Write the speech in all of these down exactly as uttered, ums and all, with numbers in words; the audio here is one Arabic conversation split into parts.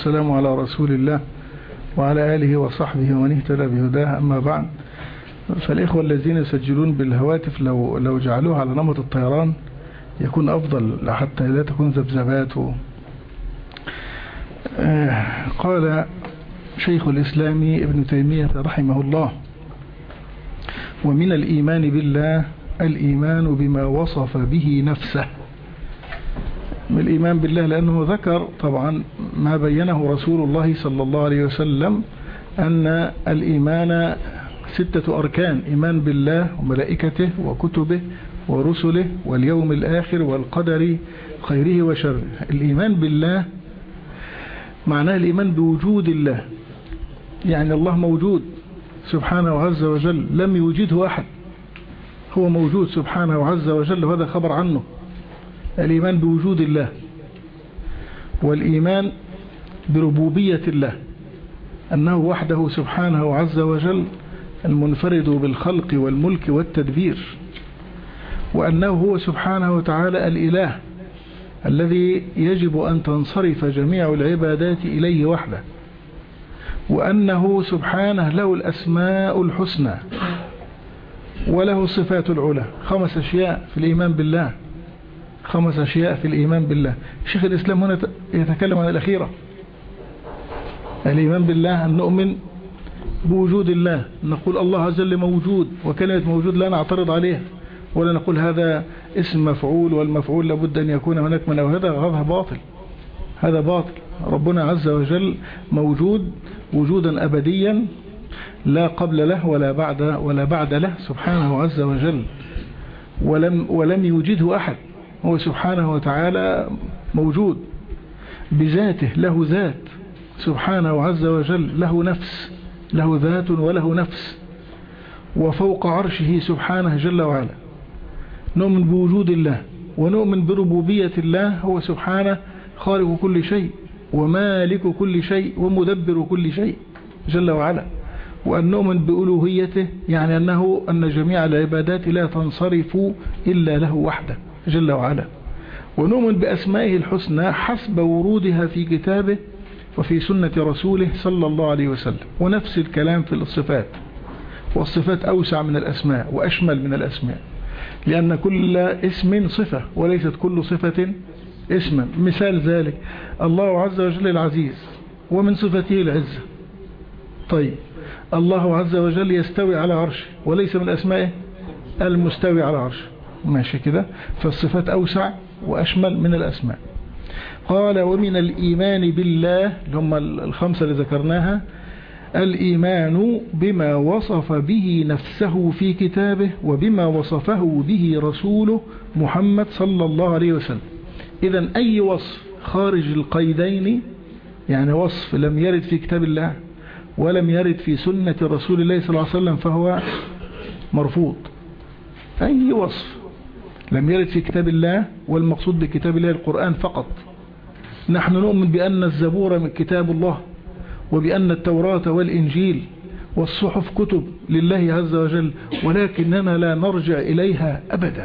والسلام على رسول الله وعلى آله وصحبه ومن اهتدى بهداه. أما بعد، فالإخوة الذين يسجلون بالهواتف لو لو جعلوها على نمط الطيران يكون أفضل حتى لا تكون ذبذبات. قال شيخ الإسلام ابن تيمية رحمه الله: ومن الإيمان بالله الإيمان بما وصف به نفسه. من الإيمان بالله لأنه ذكر طبعا ما بينه رسول الله صلى الله عليه وسلم أن الإيمان ستة أركان: إيمان بالله وملائكته وكتبه ورسله واليوم الآخر والقدر خيره وشره. الإيمان بالله معناه الإيمان بوجود الله، يعني الله موجود سبحانه عز وجل، لم يوجده أحد، هو موجود سبحانه عز وجل وهذا خبر عنه. الإيمان بوجود الله، والإيمان بربوبية الله، أنه وحده سبحانه عز وجل المنفرد بالخلق والملك والتدبير، وأنه هو سبحانه وتعالى الإله الذي يجب أن تنصرف جميع العبادات إليه وحده، وأنه سبحانه له الأسماء الحسنى وله الصفات العلى. خمس أشياء في الإيمان بالله، خمس أشياء في الإيمان بالله. شيخ الإسلام هنا يتكلم عن الأخيرة، الإيمان بالله أن نؤمن بوجود الله، نقول الله عز وجل موجود، وكلمة موجود لا نعترض عليها ولا نقول هذا اسم مفعول والمفعول لابد أن يكون هناك من، هذا هذا باطل، هذا باطل. ربنا عز وجل موجود وجودا أبديا لا قبل له ولا بعد ولا بعد له سبحانه عز وجل، ولم ولم يوجده أحد، هو سبحانه وتعالى موجود بذاته، له ذات سبحانه عز وجل، له نفس، له ذات وله نفس، وفوق عرشه سبحانه جل وعلا. نؤمن بوجود الله ونؤمن بربوبية الله، هو سبحانه خالق كل شيء ومالك كل شيء ومدبر كل شيء جل وعلا. وأن نؤمن بألوهيته، يعني أنه أن جميع العبادات لا تنصرف إلا له وحده جل وعلا. ونؤمن بأسمائه الحسنى حسب ورودها في كتابه وفي سنة رسوله صلى الله عليه وسلم. ونفس الكلام في الصفات، والصفات أوسع من الأسماء وأشمل من الأسماء، لأن كل اسم صفة وليست كل صفة اسما. مثال ذلك الله عز وجل العزيز، ومن صفته العزة. طيب الله عز وجل يستوي على عرشه، وليس من أسمائه المستوي على عرشه، ماشي كده؟ فالصفات أوسع وأشمل من الأسماء. قال: ومن الإيمان بالله، هم الخمسة اللي ذكرناها، الإيمان بما وصف به نفسه في كتابه وبما وصفه به رسوله محمد صلى الله عليه وسلم. إذن أي وصف خارج القيدين، يعني وصف لم يرد في كتاب الله ولم يرد في سنة رسول الله صلى الله عليه وسلم فهو مرفوض. أي وصف لم يرد في كتاب الله، والمقصود بكتاب الله القرآن فقط. نحن نؤمن بأن الزبور من كتاب الله، وبأن التوراة والإنجيل والصحف كتب لله عز وجل، ولكننا لا نرجع إليها أبدا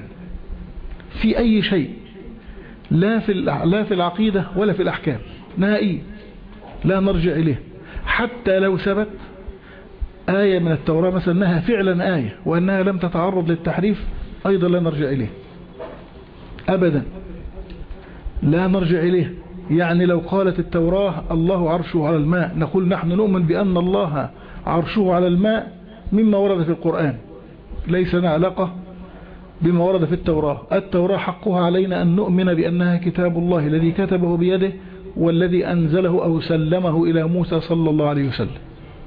في أي شيء، لا في لا في العقيدة ولا في الأحكام نهائيا، لا نرجع إليه. حتى لو ثبت آية من التوراة مثلا أنها فعلا آية وأنها لم تتعرض للتحريف، أيضا لا نرجع إليه أبدا، لا نرجع إليه. يعني لو قالت التوراة الله عرشه على الماء، نقول نحن نؤمن بأن الله عرشه على الماء مما ورد في القرآن، ليس لنا علاقة بما ورد في التوراة. التوراة حقها علينا أن نؤمن بأنها كتاب الله الذي كتبه بيده والذي أنزله أو سلمه إلى موسى صلى الله عليه وسلم.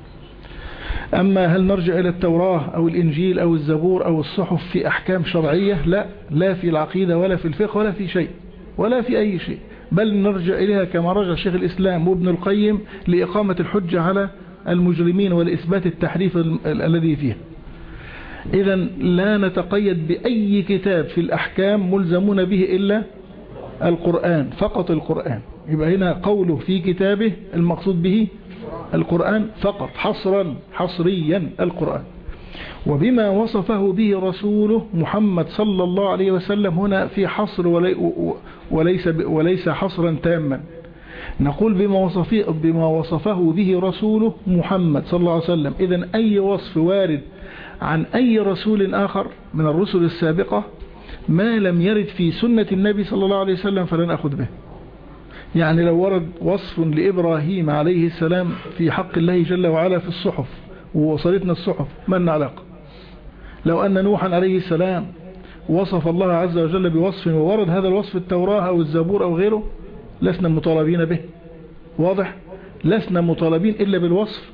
أما هل نرجع إلى التوراة أو الإنجيل أو الزبور أو الصحف في أحكام شرعية؟ لا، لا في العقيدة ولا في الفقه ولا في شيء ولا في أي شيء، بل نرجع إليها كما رجع شيخ الإسلام وابن القيم لإقامة الحجة على المجرمين ولإثبات التحريف الذي فيها. إذن لا نتقيد بأي كتاب في الأحكام ملزمون به إلا القرآن، فقط القرآن. يبقى هنا قوله في كتابه المقصود به القرآن فقط، حصرا حصريا القرآن. وبما وصفه به رسوله محمد صلى الله عليه وسلم، هنا في حصر وليس وليس حصرا تاما، نقول بما وصفه, بما وصفه به رسوله محمد صلى الله عليه وسلم. إذن أي وصف وارد عن أي رسول آخر من الرسل السابقة ما لم يرد في سنة النبي صلى الله عليه وسلم فلن أخذ به. يعني لو ورد وصف لإبراهيم عليه السلام في حق الله جل وعلا في الصحف ووصلتنا الصحف ما لنا علاقة. لو أن نوحا عليه السلام وصف الله عز وجل بوصف وورد هذا الوصف التوراة أو الزبور أو غيره لسنا مطالبين به. واضح؟ لسنا مطالبين إلا بالوصف.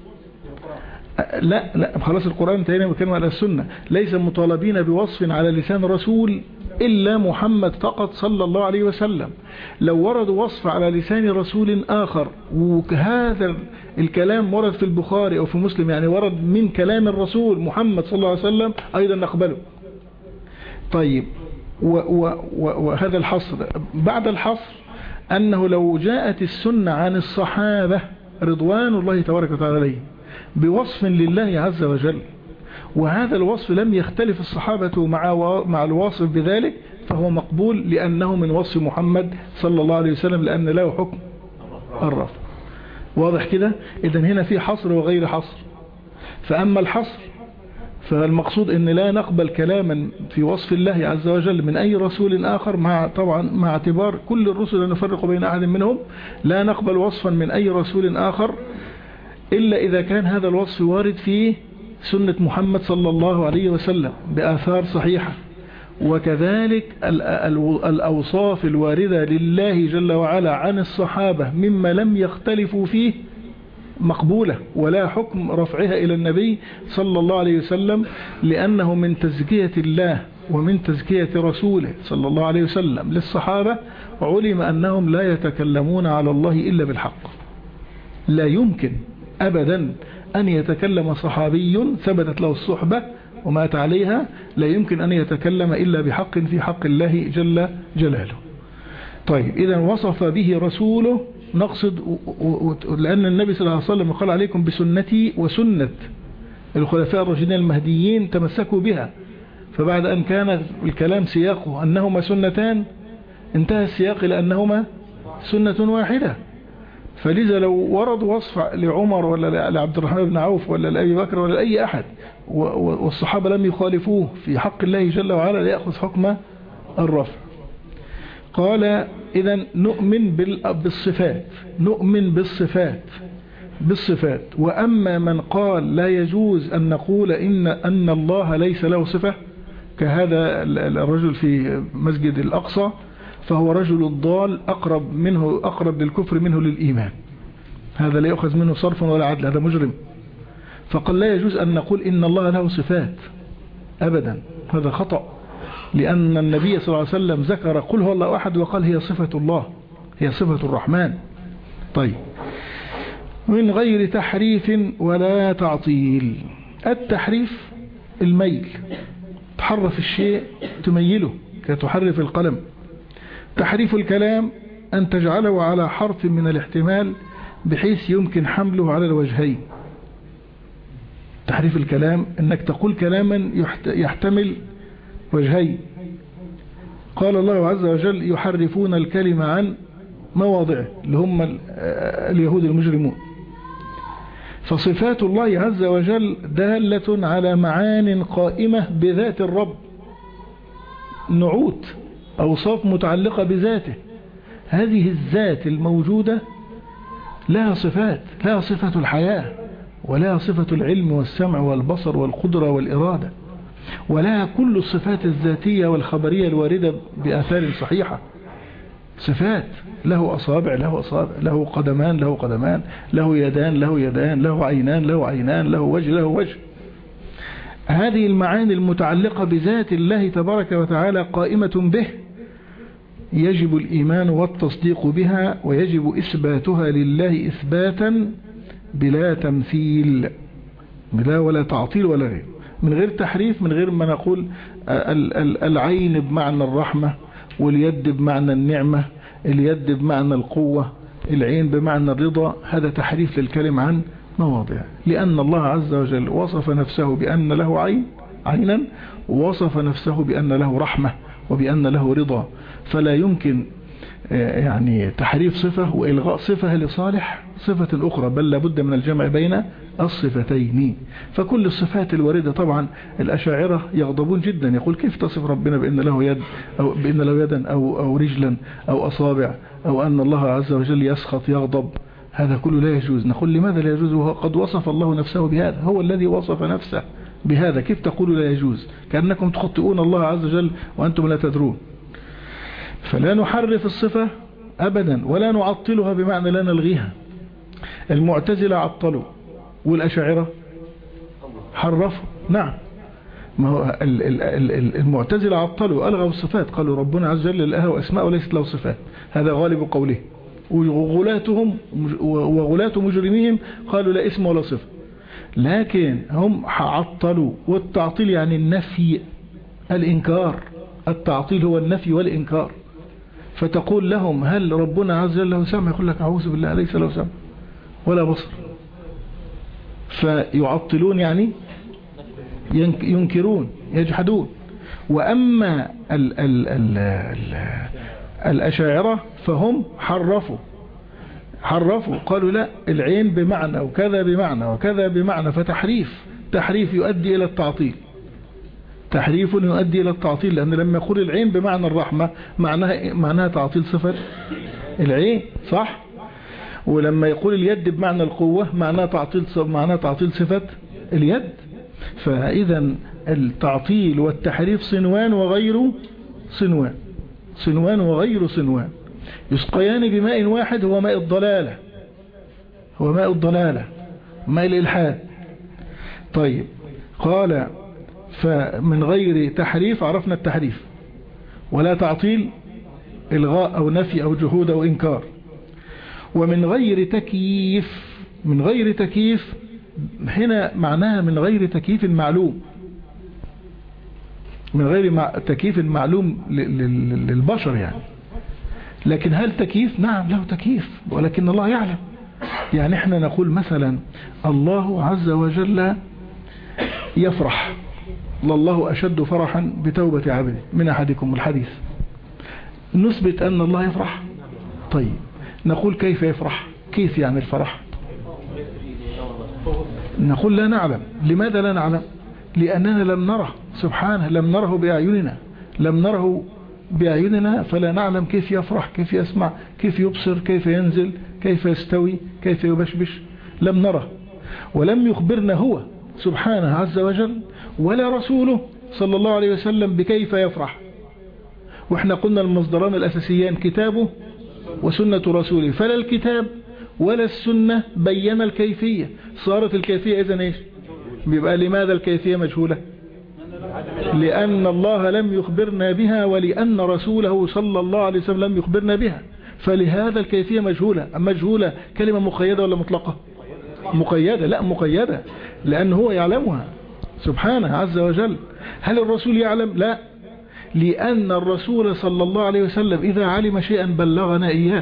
لا لا خلاص القرآن انتهينا بكلمة على السنة. ليس مطالبين بوصف على لسان رسول إلا محمد فقط صلى الله عليه وسلم. لو ورد وصف على لسان رسول آخر وهذا الكلام ورد في البخاري أو في مسلم يعني ورد من كلام الرسول محمد صلى الله عليه وسلم أيضا نقبله. طيب وهذا الحصر. بعد الحصر أنه لو جاءت السنة عن الصحابة رضوان الله تبارك وتعالى عليهم بوصف لله عز وجل وهذا الوصف لم يختلف الصحابة مع مع الواصف بذلك فهو مقبول لأنه من وصف محمد صلى الله عليه وسلم لأن له حكم الرفع. واضح كده؟ إذن هنا في حصر وغير حصر. فأما الحصر فالمقصود أن لا نقبل كلاما في وصف الله عز وجل من أي رسول آخر مع طبعا مع اعتبار كل الرسل لا نفرق بين أحد منهم. لا نقبل وصفا من أي رسول آخر إلا إذا كان هذا الوصف وارد في سنة محمد صلى الله عليه وسلم بآثار صحيحة. وكذلك الأوصاف الواردة لله جل وعلا عن الصحابة مما لم يختلفوا فيه مقبولة ولا حكم رفعها إلى النبي صلى الله عليه وسلم لأنه من تزكية الله ومن تزكية رسوله صلى الله عليه وسلم للصحابة. علم أنهم لا يتكلمون على الله إلا بالحق. لا يمكن أبدا أن يتكلم صحابي ثبتت له الصحبة ومات عليها لا يمكن أن يتكلم إلا بحق في حق الله جل جلاله. طيب إذا وصف به رسوله نقصد لأن النبي صلى الله عليه وسلم قال عليكم بسنتي وسنة الخلفاء الراشدين المهديين تمسكوا بها. فبعد أن كان الكلام سياقه أنهما سنتان انتهى السياق لأنهما سنة واحدة. فلذا لو ورد وصف لعمر ولا لعبد الرحمن بن عوف ولا لأبي بكر ولا لأي أحد والصحابة لم يخالفوه في حق الله جل وعلا ليأخذ حكم الرفع. قال إذن نؤمن بالصفات نؤمن بالصفات بالصفات. وأما من قال لا يجوز أن نقول إن أن الله ليس له صفة كهذا الرجل في مسجد الأقصى فهو رجل الضال أقرب منه أقرب للكفر منه للإيمان. هذا لا يؤخذ منه صرف ولا عدل هذا مجرم. فقال لا يجوز أن نقول إن الله له صفات أبدا هذا خطأ لأن النبي صلى الله عليه وسلم ذكر قل هو الله أحد وقال هي صفة الله هي صفة الرحمن. طيب من غير تحريف ولا تعطيل. التحريف الميل تحرف الشيء تميله كتحرف القلم. تحريف الكلام أن تجعله على حرف من الاحتمال بحيث يمكن حمله على الوجهين. تحريف الكلام أنك تقول كلاما يحتمل وجهين. قال الله عز وجل يحرفون الكلمة عن مواضعه اللي هم اليهود المجرمون. فصفات الله عز وجل دالة على معان قائمة بذات الرب نعوت أوصاف متعلقة بذاته. هذه الذات الموجودة لها صفات لها صفة الحياة ولها صفة العلم والسمع والبصر والقدرة والإرادة ولها كل الصفات الذاتية والخبرية الواردة بآثار صحيحة. صفات له أصابع له أصابع له قدمان له قدمان له يدان له يدان له عينان له عينان له وجه له وجه. هذه المعاني المتعلقة بذات الله تبارك وتعالى قائمة به يجب الإيمان والتصديق بها ويجب إثباتها لله إثباتا بلا تمثيل بلا ولا تعطيل ولا غير من غير تحريف من غير ما نقول العين بمعنى الرحمة واليد بمعنى النعمة اليد بمعنى القوة العين بمعنى الرضا. هذا تحريف للكلم عن مواضع لأن الله عز وجل وصف نفسه بأن له عين عينا ووصف نفسه بأن له رحمة وبأن له رضا. فلا يمكن يعني تحريف صفة وإلغاء صفة لصالح صفة أخرى، بل لابد من الجمع بين الصفتين. فكل الصفات الواردة طبعا الأشاعرة يغضبون جدا، يقول كيف تصف ربنا بأن له يد أو بأن له يدا أو, أو رجلا أو أصابع، أو أن الله عز وجل يسخط يغضب، هذا كله لا يجوز. نقول لماذا لا يجوز وهو قد وصف الله نفسه بهذا، هو الذي وصف نفسه بهذا، كيف تقول لا يجوز؟ كأنكم تخطئون الله عز وجل وأنتم لا تدرون. فلا نحرف الصفة أبدا ولا نعطلها بمعنى لا نلغيها. المعتزلة عطلوا والأشاعرة حرفوا. نعم، ما هو المعتزلة عطلوا ألغوا الصفات، قالوا ربنا عز وجل له أسماء وليست له صفات، هذا غالب قوله. وغلاتهم وغلات مجرمين قالوا لا اسم ولا صفة، لكن هم عطلوا. والتعطيل يعني النفي الإنكار، التعطيل هو النفي والإنكار. فتقول لهم هل ربنا عز وجل له سمع؟ يقول لك أعوذ بالله ليس له سمع ولا بصر. فيعطلون يعني ينكرون يجحدون. وأما ال ال ال ال الأشاعرة فهم حرفوا حرفوا قالوا لا، العين بمعنى وكذا بمعنى وكذا بمعنى، فتحريف تحريف يؤدي إلى التعطيل، تحريف يؤدي إلى التعطيل. لأن لما يقول العين بمعنى الرحمة معناها معناها تعطيل صفة العين، صح؟ ولما يقول اليد بمعنى القوة معناها تعطيل معناها تعطيل صفة اليد. فإذا التعطيل والتحريف صنوان وغير صنوان، صنوان وغير صنوان، يسقيان بماء واحد هو ماء الضلالة، هو ماء الضلالة ماء الإلحاد. طيب، قال فمن غير تحريف عرفنا التحريف، ولا تعطيل إلغاء أو نفي أو جهود أو إنكار. ومن غير تكييف، من غير تكييف هنا معناها من غير تكييف معلوم، من غير مع تكييف معلوم للبشر يعني. لكن هل تكييف؟ نعم له تكييف، ولكن الله يعلم. يعني احنا نقول مثلا الله عز وجل يفرح، لله أشد فرحا بتوبة عبده من أحدكم الحديث، نثبت أن الله يفرح. طيب نقول كيف يفرح؟ كيف يعني الفرح؟ نقول لا نعلم. لماذا لا نعلم؟ لأننا لم نره سبحانه، لم نره بأعيننا، لم نره بأعيننا، فلا نعلم كيف يفرح، كيف يسمع، كيف يبصر، كيف ينزل، كيف يستوي، كيف يبشبش، لم نره. ولم يخبرنا هو سبحانه عز وجل ولا رسوله صلى الله عليه وسلم بكيف يفرح. واحنا قلنا المصدران الأساسيان كتابه وسنة رسوله، فلا الكتاب ولا السنة بين الكيفية، صارت الكيفية إذن إيش؟ بيبقى لماذا الكيفية مجهولة؟ لأن الله لم يخبرنا بها، ولأن رسوله صلى الله عليه وسلم لم يخبرنا بها، فلهذا الكيفية مجهولة. مجهولة كلمة مقيدة ولا مطلقة؟ مقيدة. لا مقيدة، لأن هو يعلمها سبحانه عز وجل. هل الرسول يعلم؟ لا، لأن الرسول صلى الله عليه وسلم إذا علم شيئا بلغنا إياه،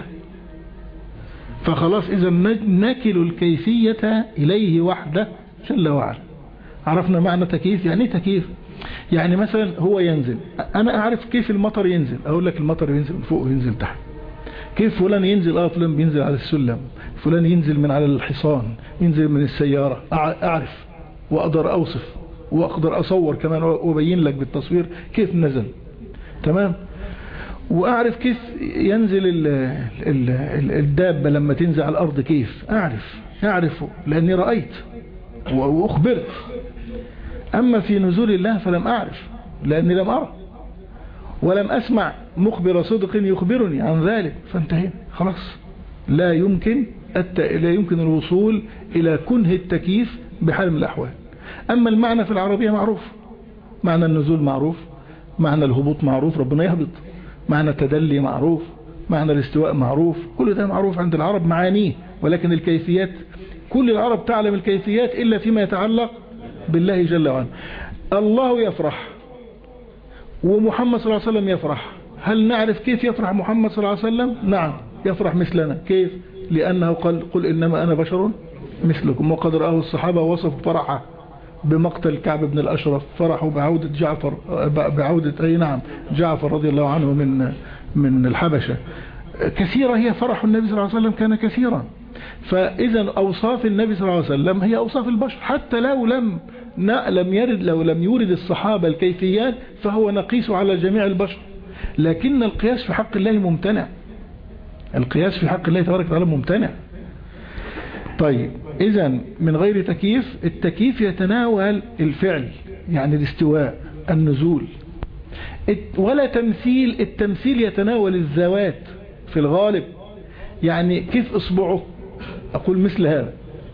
فخلاص إذا نكل الكيفية إليه وحده جل وعلا. عرفنا معنى تكييف. يعني تكييف يعني مثلا هو ينزل، أنا أعرف كيف المطر ينزل، أقول لك المطر ينزل من فوق وينزل تحت. كيف فلان ينزل؟ آه فلان بينزل على السلم، فلان ينزل من على الحصان، ينزل من السيارة، أعرف وأقدر أوصف وأقدر أصور كمان وأبين لك بالتصوير كيف نزل، تمام. وأعرف كيف ينزل ال ال ال الدابة لما تنزل على الأرض، كيف أعرف أعرف لأني رأيت وأخبرت. أما في نزول الله فلم أعرف لأني لم أرى ولم أسمع مخبر صدق يخبرني عن ذلك، فانتهينا خلاص. لا يمكن الت... لا يمكن الوصول إلى كنه التكييف بحال من الأحوال. أما المعنى في العربية معروف، معنى النزول معروف، معنى الهبوط معروف، ربنا يهبط، معنى التدلي معروف، معنى الاستواء معروف، كل ده معروف عند العرب معانيه. ولكن الكيفيات كل العرب تعلم الكيفيات إلا فيما يتعلق بالله جل وعلا. الله يفرح ومحمد صلى الله عليه وسلم يفرح، هل نعرف كيف يفرح محمد صلى الله عليه وسلم؟ نعم يفرح مثلنا. كيف؟ لأنه قال قل إنما أنا بشر مثلكم. وقد رآه الصحابة وصفوا فرحه بمقتل كعب بن الأشرف، فرحوا بعودة جعفر بعودة أي نعم جعفر رضي الله عنه من من الحبشة. كثيرة هي فرح النبي صلى الله عليه وسلم كان كثيرا. فإذا أوصاف النبي صلى الله عليه وسلم هي أوصاف البشر، حتى لو لم لم يرد لو لم يورد الصحابة الكيفيات فهو نقيس على جميع البشر. لكن القياس في حق الله ممتنع، القياس في حق الله تبارك وتعالى ممتنع. طيب إذا من غير تكييف، التكييف يتناول الفعل يعني الاستواء النزول، ولا تمثيل، التمثيل يتناول الذوات في الغالب. يعني كيف اصبعه اقول مثل هذا،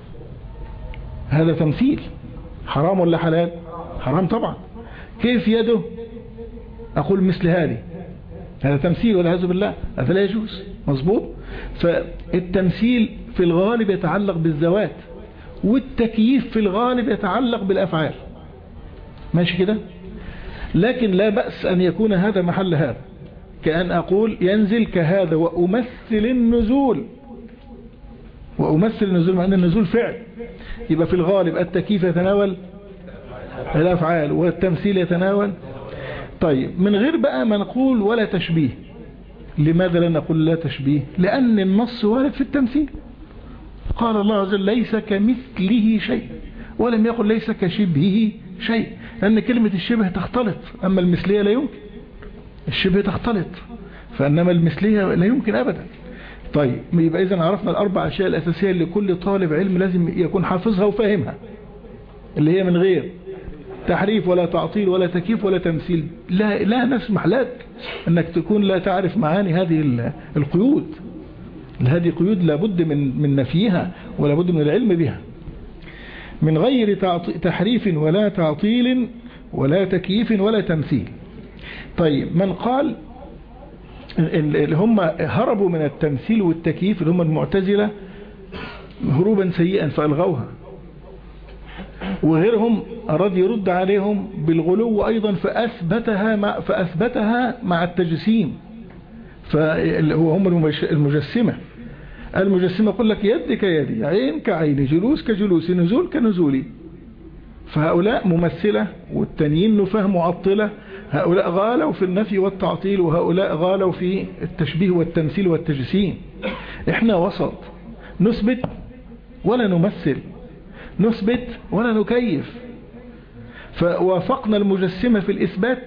هذا تمثيل، حرام ولا حلال؟ حرام طبعا. كيف يده اقول مثل هذه، هذا تمثيل والعياذ بالله، هذا لا يجوز. مظبوط. فالتمثيل في الغالب يتعلق بالذوات، والتكييف في الغالب يتعلق بالافعال. ماشي كده؟ لكن لا بأس أن يكون هذا محل هذا، كأن أقول ينزل كهذا وأمثل النزول، وأمثل النزول مع أن النزول فعل، يبقى في الغالب التكييف يتناول الأفعال والتمثيل يتناول. طيب من غير بقى ما نقول ولا تشبيه. لماذا لا نقول لا تشبيه؟ لأن النص وارد في التمثيل، قال الله عز وجل ليس كمثله شيء، ولم يقل ليس كشبهه شيء، لأن كلمة الشبه تختلط، أما المثلية لا يمكن. الشبه تختلط، فإنما المثلية لا يمكن أبدا. طيب يبقى إذن عرفنا الأربع أشياء الأساسية اللي كل طالب علم لازم يكون حافظها وفاهمها، اللي هي من غير تحريف ولا تعطيل ولا تكييف ولا تمثيل. لا, لا نسمح لك أنك تكون لا تعرف معاني هذه القيود. هذه قيود لابد من, من نفيها ولا بد من العلم بها. من غير تحريف ولا تعطيل ولا تكييف ولا تمثيل. طيب من قال اللي هم هربوا من التمثيل والتكييف اللي هم المعتزلة هروبا سيئا فألغوها، وغيرهم أراد يرد عليهم بالغلو أيضا فأثبتها مع, فأثبتها مع التجسيم، فهو هم المجسمة. المجسمة يقول لك يد كيدي، عين كعيني، جلوس كجلوسي، نزول كنزولي. فهؤلاء ممثلة والتانيين نفاه معطلة. هؤلاء غالوا في النفي والتعطيل، وهؤلاء غالوا في التشبيه والتمثيل والتجسيم. احنا وسط، نثبت ولا نمثل، نثبت ولا نكيف. فوافقنا المجسمة في الإثبات،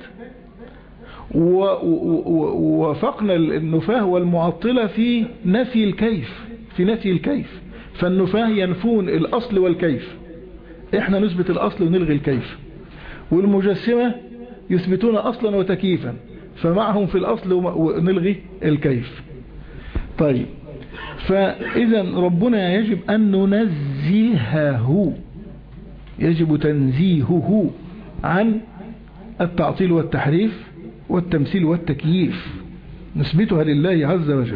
ووافقنا النفاه والمعطلة في نفي الكيف، في نفي الكيف. فالنفاه ينفون الأصل والكيف، احنا نثبت الأصل ونلغي الكيف. والمجسمة يثبتون أصلا وتكييفا، فمعهم في الأصل ونلغي الكيف. طيب فإذا ربنا يجب أن ننزهه، يجب تنزيهه عن التعطيل والتحريف والتمثيل والتكييف، نثبتها لله عز وجل.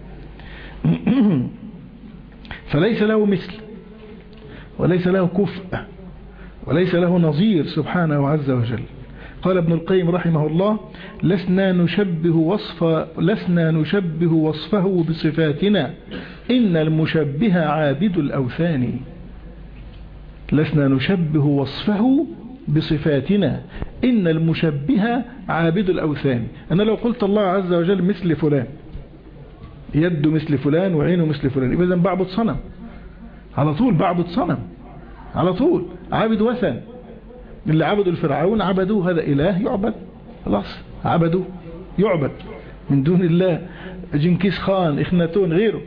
فليس له مثل وليس له كفء وليس له نظير سبحانه عز وجل. قال ابن القيم رحمه الله: لسنا نشبه وصف لسنا نشبه وصفه بصفاتنا، إن المشبه عابد الأوثان. لسنا نشبه وصفه بصفاتنا، إن المشبه عابد الأوثان. أنا لو قلت الله عز وجل مثل فلان، يد مثل فلان وعينه مثل فلان، إذا بعبد صنم على طول، بعبد صنم على طول، عابد وثن. اللي عبدوا الفرعون عبدوه، هذا إله يعبد، خلاص عبدوه يعبد من دون الله. جنكيز خان، إخناتون، غيره.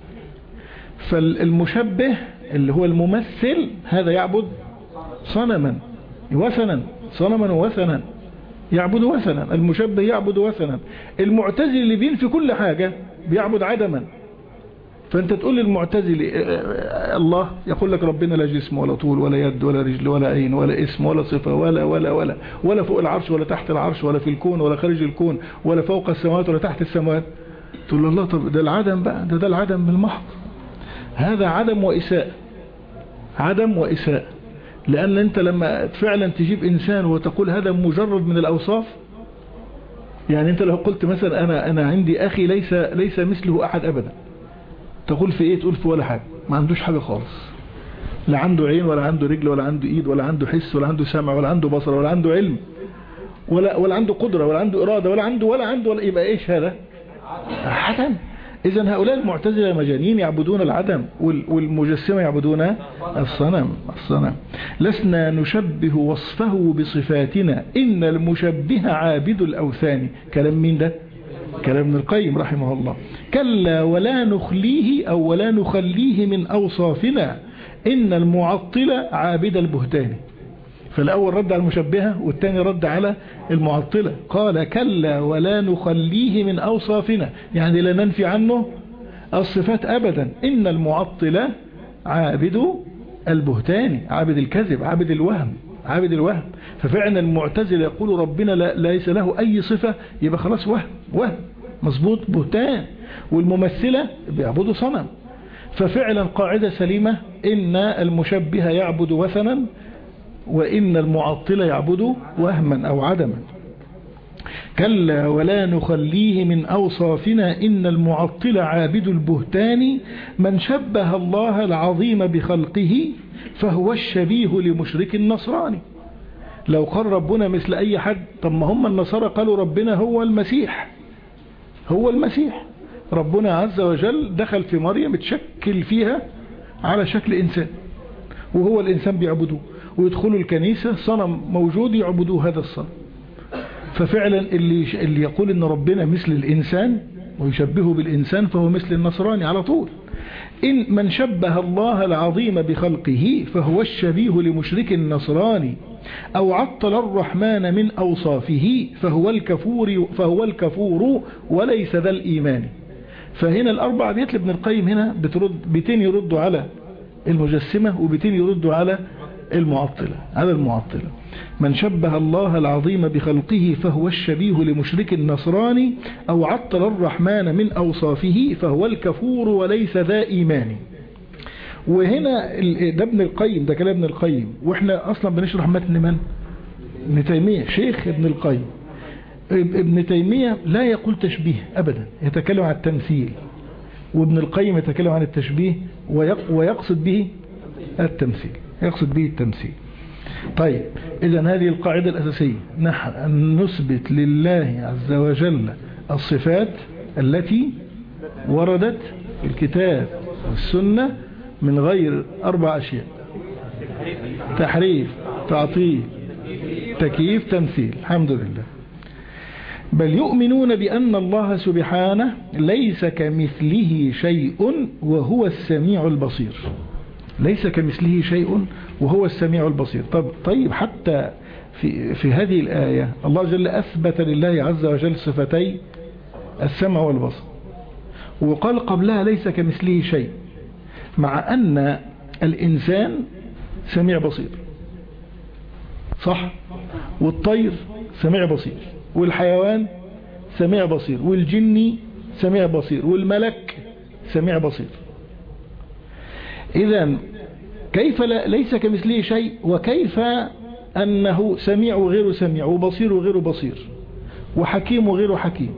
فالمشبه اللي هو الممثل هذا يعبد صنما وثنا، صنما ووثنا، يعبد وثنا. المشبه يعبد وثنا. المعتزل اللي بينفي كل حاجة بيعبد عدما. فانت تقول للمعتزل الله، يقول لك ربنا لا جسم ولا طول ولا يد ولا رجل ولا عين ولا اسم ولا صفة ولا ولا ولا ولا فوق العرش ولا تحت العرش ولا في الكون ولا خارج الكون ولا فوق السماوات ولا تحت السماوات. تقول له الله، طب ده العدم بقى، ده ده العدم بالمحض. هذا عدم وإساءة، عدم وإساءة. لأن أنت لما فعلا تجيب إنسان وتقول هذا مجرد من الأوصاف، يعني أنت لو قلت مثلا أنا أنا عندي أخي ليس ليس مثله أحد أبدا، تقول في إيه؟ تقول في ولا حاجة، ما عندوش حاجة خالص، لا عنده عين ولا عنده رجل ولا عنده إيد ولا عنده حس ولا عنده سمع ولا عنده بصر ولا عنده علم ولا ولا عنده قدرة ولا عنده إرادة ولا عنده ولا عنده ولا يبقى إيش هذا؟ عدم. إذن هؤلاء المعتزلة مجانين يعبدون العدم، والمجسمة يعبدون الصنم الصنم لسنا نشبه وصفه بصفاتنا، إن المشبه عابد الأوثان. كلام مين ده؟ كلام ابن القيم رحمه الله. كلا ولا نخليه أو ولا نخليه من أوصافنا، إن المعطل عابد البهتان. فالأول رد على المشبهة والثاني رد على المعطلة. قال كلا ولا نخليه من أوصافنا، يعني لا ننفي عنه الصفات أبدا. إن المعطل عابد البهتان، عابد الكذب، عابد الوهم عابد الوهم. ففعلا المعتزل يقول ربنا لا ليس له أي صفة، يبقى خلاص وهم وهم مظبوط بهتان. والممثلة بيعبدوا صنم. ففعلا قاعدة سليمة، إن المشبه يعبد وثنا، وإن المعطل يعبد وهما أو عدما. كلا ولا نخليه من أوصافنا، إن المعطل عابد البهتان. من شبه الله العظيم بخلقه فهو الشبيه لمشرك النصراني. لو قال ربنا مثل أي حد، طب ما هم النصارى قالوا ربنا هو المسيح هو المسيح ربنا عز وجل دخل في مريم تشكل فيها على شكل إنسان، وهو الإنسان بيعبدوه، ويدخلوا الكنيسة صنم موجود يعبدوه هذا الصنم. ففعلا اللي اللي يقول ان ربنا مثل الإنسان ويشبهه بالإنسان فهو مثل النصراني على طول. إن من شبه الله العظيم بخلقه فهو الشبيه لمشرك النصراني، أو عطل الرحمن من أوصافه فهو الكفور فهو الكفور وليس ذا الإيمان. فهنا الأربع بيت لابن القيم هنا بترد بيتين يردوا على المجسمة، وبيتين يردوا على المعطلة على المعطلة. من شبه الله العظيم بخلقه فهو الشبيه لمشرك النصراني، أو عطل الرحمن من أوصافه فهو الكفور وليس ذا إيمان. وهنا ده ابن القيم، ده كلام ابن القيم، واحنا أصلا بنشرح متن من؟ ابن تيمية شيخ ابن القيم. ابن تيمية لا يقول تشبيه أبدا، يتكلم عن التمثيل، وابن القيم يتكلم عن التشبيه ويقصد به التمثيل يقصد به التمثيل. طيب، إذن هذه القاعدة الأساسية، نحن نثبت لله عز وجل الصفات التي وردت في الكتاب والسنة من غير أربع أشياء: تحريف، تعطيل، تكييف، تمثيل. الحمد لله. بل يؤمنون بأن الله سبحانه ليس كمثله شيء وهو السميع البصير. ليس كمثله شيء وهو السميع البصير. طب طيب حتى في في هذه الآية الله جل أثبت لله عز وجل صفتي السمع والبصر، وقال قبلها ليس كمثله شيء، مع أن الإنسان سميع بصير، صح؟ والطير سميع بصير، والحيوان سميع بصير، والجني سميع بصير، والملك سميع بصير. إذن كيف لا ليس كمثله شيء، وكيف أنه سميع وغير سميع، وبصير وغير بصير، وحكيم وغير حكيم؟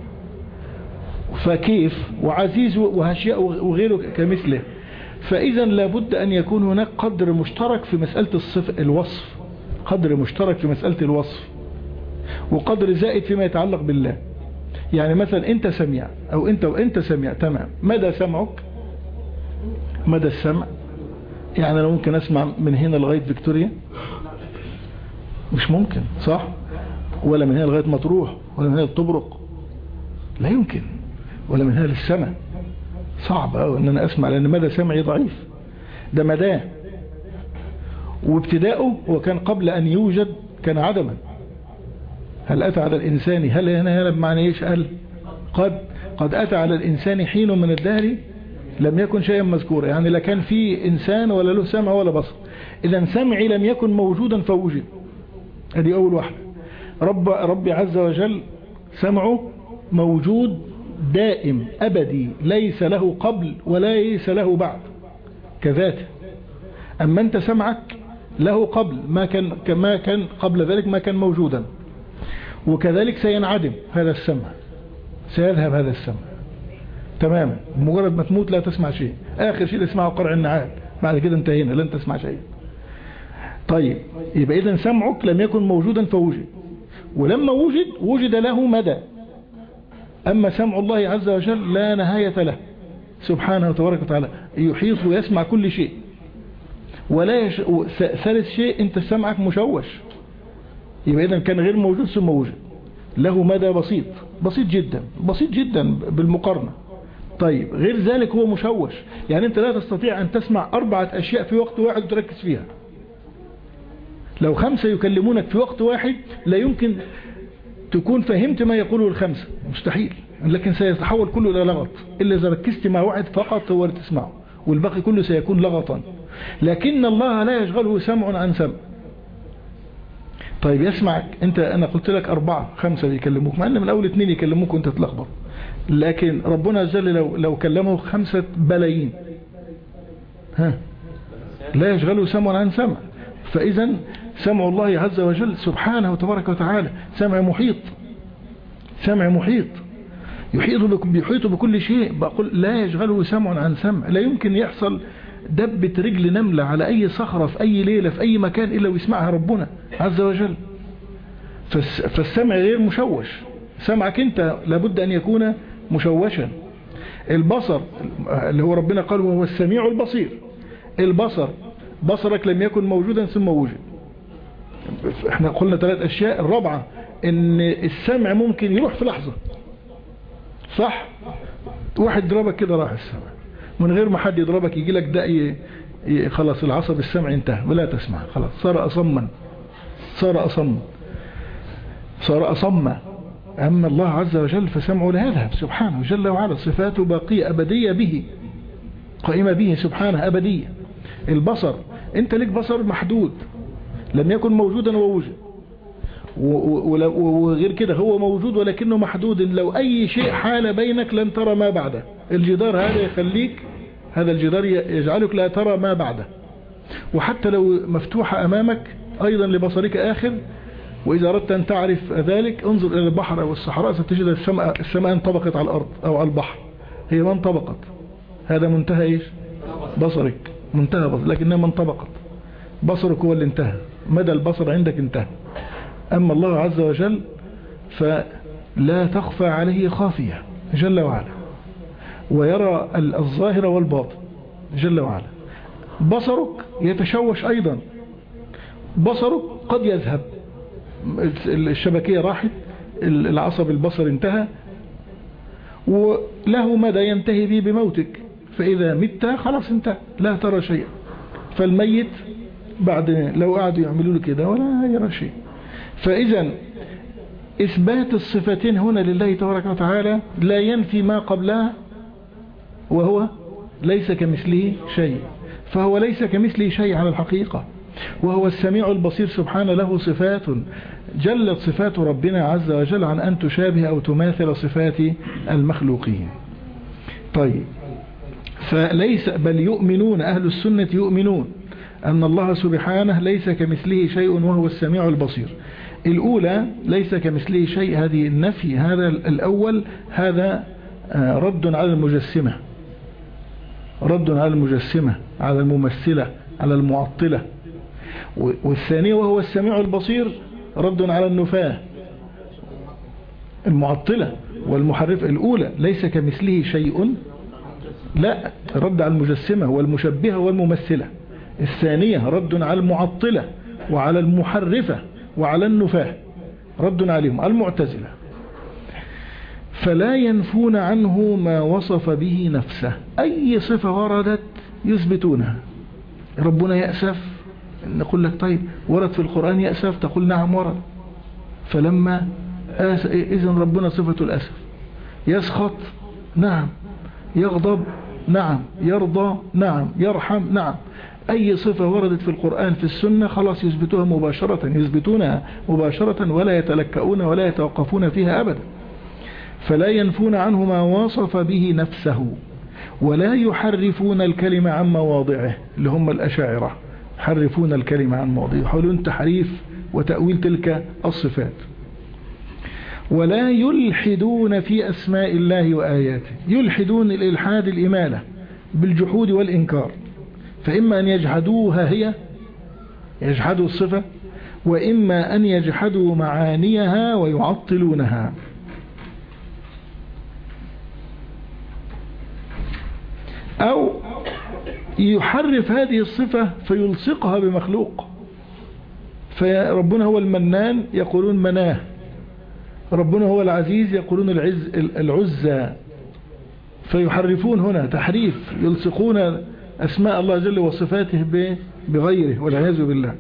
فكيف وعزيز وهشياء وغيره كمثله؟ فإذا لابد أن يكون هناك قدر مشترك في مسألة الصف الوصف، قدر مشترك في مسألة الوصف، وقدر زائد فيما يتعلق بالله. يعني مثلا أنت سميع، أو أنت وأنت سميع، تمام، مدى سمعك، مدى السمع، يعني أنا ممكن أسمع من هنا لغاية فيكتوريا؟ مش ممكن، صح؟ ولا من هنا لغاية مطروح، ولا من هنا لطبرق، لا يمكن، ولا من هنا للسماء، صعب أوي أن أنا أسمع، لأن مدى سمعي ضعيف. ده مداه، وابتداؤه وكان قبل أن يوجد كان عدما. هل أتى على الإنسان، هل هنا هنا بمعنى إيش؟ قال قد قد أتى على الإنسان حين من الدهر لم يكن شيئا مذكورا، يعني لا كان في إنسان ولا له سمع ولا بصر. إذا سمعي لم يكن موجودا فوجد. هذه أول واحدة. رب ربي عز وجل سمعه موجود دائم أبدي، ليس له قبل ولا ليس له بعد كذاته. أما أنت سمعك له قبل، ما كان كما كان قبل ذلك ما كان موجودا، وكذلك سينعدم هذا السمع، سيذهب هذا السمع تماما. مجرد ما تموت لا تسمع شيء، آخر شيء تسمعه قرع النعال، بعد كده انتهينا، لن تسمع شيء. طيب، يبقى إذن سمعك لم يكن موجودا فوجد، ولما وجد وجد له مدى. أما سمع الله عز وجل لا نهاية له، سبحانه وتبارك وتعالى، يحيط ويسمع كل شيء. ولا يش... ثالث شيء انت سمعك مشوش، يبقى اذا كان غير موجود ثم وجد، له مدى بسيط بسيط جدا بسيط جدا بالمقارنة. طيب غير ذلك هو مشوش، يعني انت لا تستطيع ان تسمع اربعة اشياء في وقت واحد وتركز فيها. لو خمسة يكلمونك في وقت واحد لا يمكن تكون فهمت ما يقوله الخمسة، مستحيل، لكن سيتحول كله الى لغط الا اذا ركزت مع واحد فقط هو اللي تسمعه، والباقي كله سيكون لغطا. لكن الله لا يشغله سمع عن سمع. طيب يسمعك انت، انا قلت لك اربعة خمسة بيكلموك، مع ان من اول اتنين يكلموك وانت تلخبط، لكن ربنا جل لو, لو كلمه خمسة بلايين ها لا يشغله سمع عن سمع. فاذا سمع الله عز وجل سبحانه وتبارك وتعالى سمع محيط، سمع محيط يحيط بيحيط بكل شيء. بقول لا يشغله سمع عن سمع، لا يمكن يحصل دبة رجل نملة على أي صخرة في أي ليلة في أي مكان إلا ويسمعها ربنا عز وجل. فالسمع غير مشوش، سمعك أنت لابد أن يكون مشوشا. البصر اللي هو ربنا قال وهو السميع البصير، البصر بصرك لم يكن موجودا ثم وجد. احنا قلنا ثلاث أشياء، الرابعة ان السمع ممكن يروح في لحظة، صح؟ واحد ضربك كده راح السمع من غير ما حد يضربك، يجي لك داء خلاص العصب السمعي انتهى ولا تسمع، خلاص صار أصما صار أصم صار أصم. أما الله عز وجل فسمعه لا يذهب سبحانه جل وعلا، صفاته باقية أبدية به، قائمة به سبحانه أبدية. البصر انت لك بصر محدود لم يكن موجودا ووجد، وغير كده هو موجود ولكنه محدود، لو أي شيء حال بينك لن ترى ما بعده. الجدار هذا يخليك، هذا الجدار يجعلك لا ترى ما بعده، وحتى لو مفتوحة أمامك أيضا لبصرك آخر. وإذا أردت أن تعرف ذلك انظر إلى البحر أو الصحراء ستجد السماء السماء انطبقت على الأرض أو على البحر، هي ما انطبقت، هذا منتهى إيش؟ بصرك منتهى بصر، لكنها ما انطبقت، بصرك هو اللي انتهى، مدى البصر عندك انتهى. أما الله عز وجل فلا تخفى عليه خافية جل وعلا، ويرى الظاهر والباطن جل وعلا. بصرك يتشوش أيضا، بصرك قد يذهب، الشبكية راحت، العصب البصر انتهى، وله مدى ينتهي به بموتك، فإذا مت خلاص انتهى لا ترى شيء. فالميت بعد لو قعدوا يعملوا له كده ولا يرى شيء. فإذا إثبات الصفتين هنا لله تبارك وتعالى لا ينفي ما قبلها، وهو ليس كمثله شيء، فهو ليس كمثله شيء على الحقيقة، وهو السميع البصير سبحانه، له صفات جلت صفات ربنا عز وجل عن أن تشابه أو تماثل صفات المخلوقين. طيب فليس بل يؤمنون أهل السنة يؤمنون أن الله سبحانه ليس كمثله شيء وهو السميع البصير. الأولى ليس كمثله شيء، هذه النفي، هذا الأول هذا رد على المجسمة، رد على المجسمة، على الممثلة، على المعطلة. والثانية وهو السميع البصير رد على النفاة المعطلة والمحرف. الأولى ليس كمثله شيء، لا، رد على المجسمة والمشبهة والممثلة. الثانية رد على المعطلة وعلى المحرفة وعلى النفاة، رد عليهم المعتزلة. فلا ينفون عنه ما وصف به نفسه، أي صفة وردت يثبتونها. ربنا يأسف، نقول لك طيب ورد في القرآن يأسف، تقول نعم ورد. فلما إذن ربنا صفة الأسف. يسخط نعم، يغضب نعم، يرضى نعم، يرحم نعم. أي صفة وردت في القرآن في السنة خلاص يثبتوها مباشرة، يثبتونها مباشرة ولا يتلكؤون ولا يتوقفون فيها أبدا. فلا ينفون عنه ما وصف به نفسه، ولا يحرفون الكلمة عن مواضعه، اللي هم الأشاعرة، يحرفون الكلمة عن مواضعه، يحاولون تحريف وتأويل تلك الصفات. ولا يلحدون في أسماء الله وآياته، يلحدون الإلحاد الإمالة بالجحود والإنكار، فإما أن يجحدوها هي، يجحدوا الصفة، وإما أن يجحدوا معانيها ويعطلونها. أو يحرف هذه الصفة فيلصقها بمخلوق، فربنا هو المنان يقولون مناه، ربنا هو العزيز يقولون العز العزى، فيحرفون هنا تحريف، يلصقون أسماء الله جل وصفاته بغيره والعياذ بالله.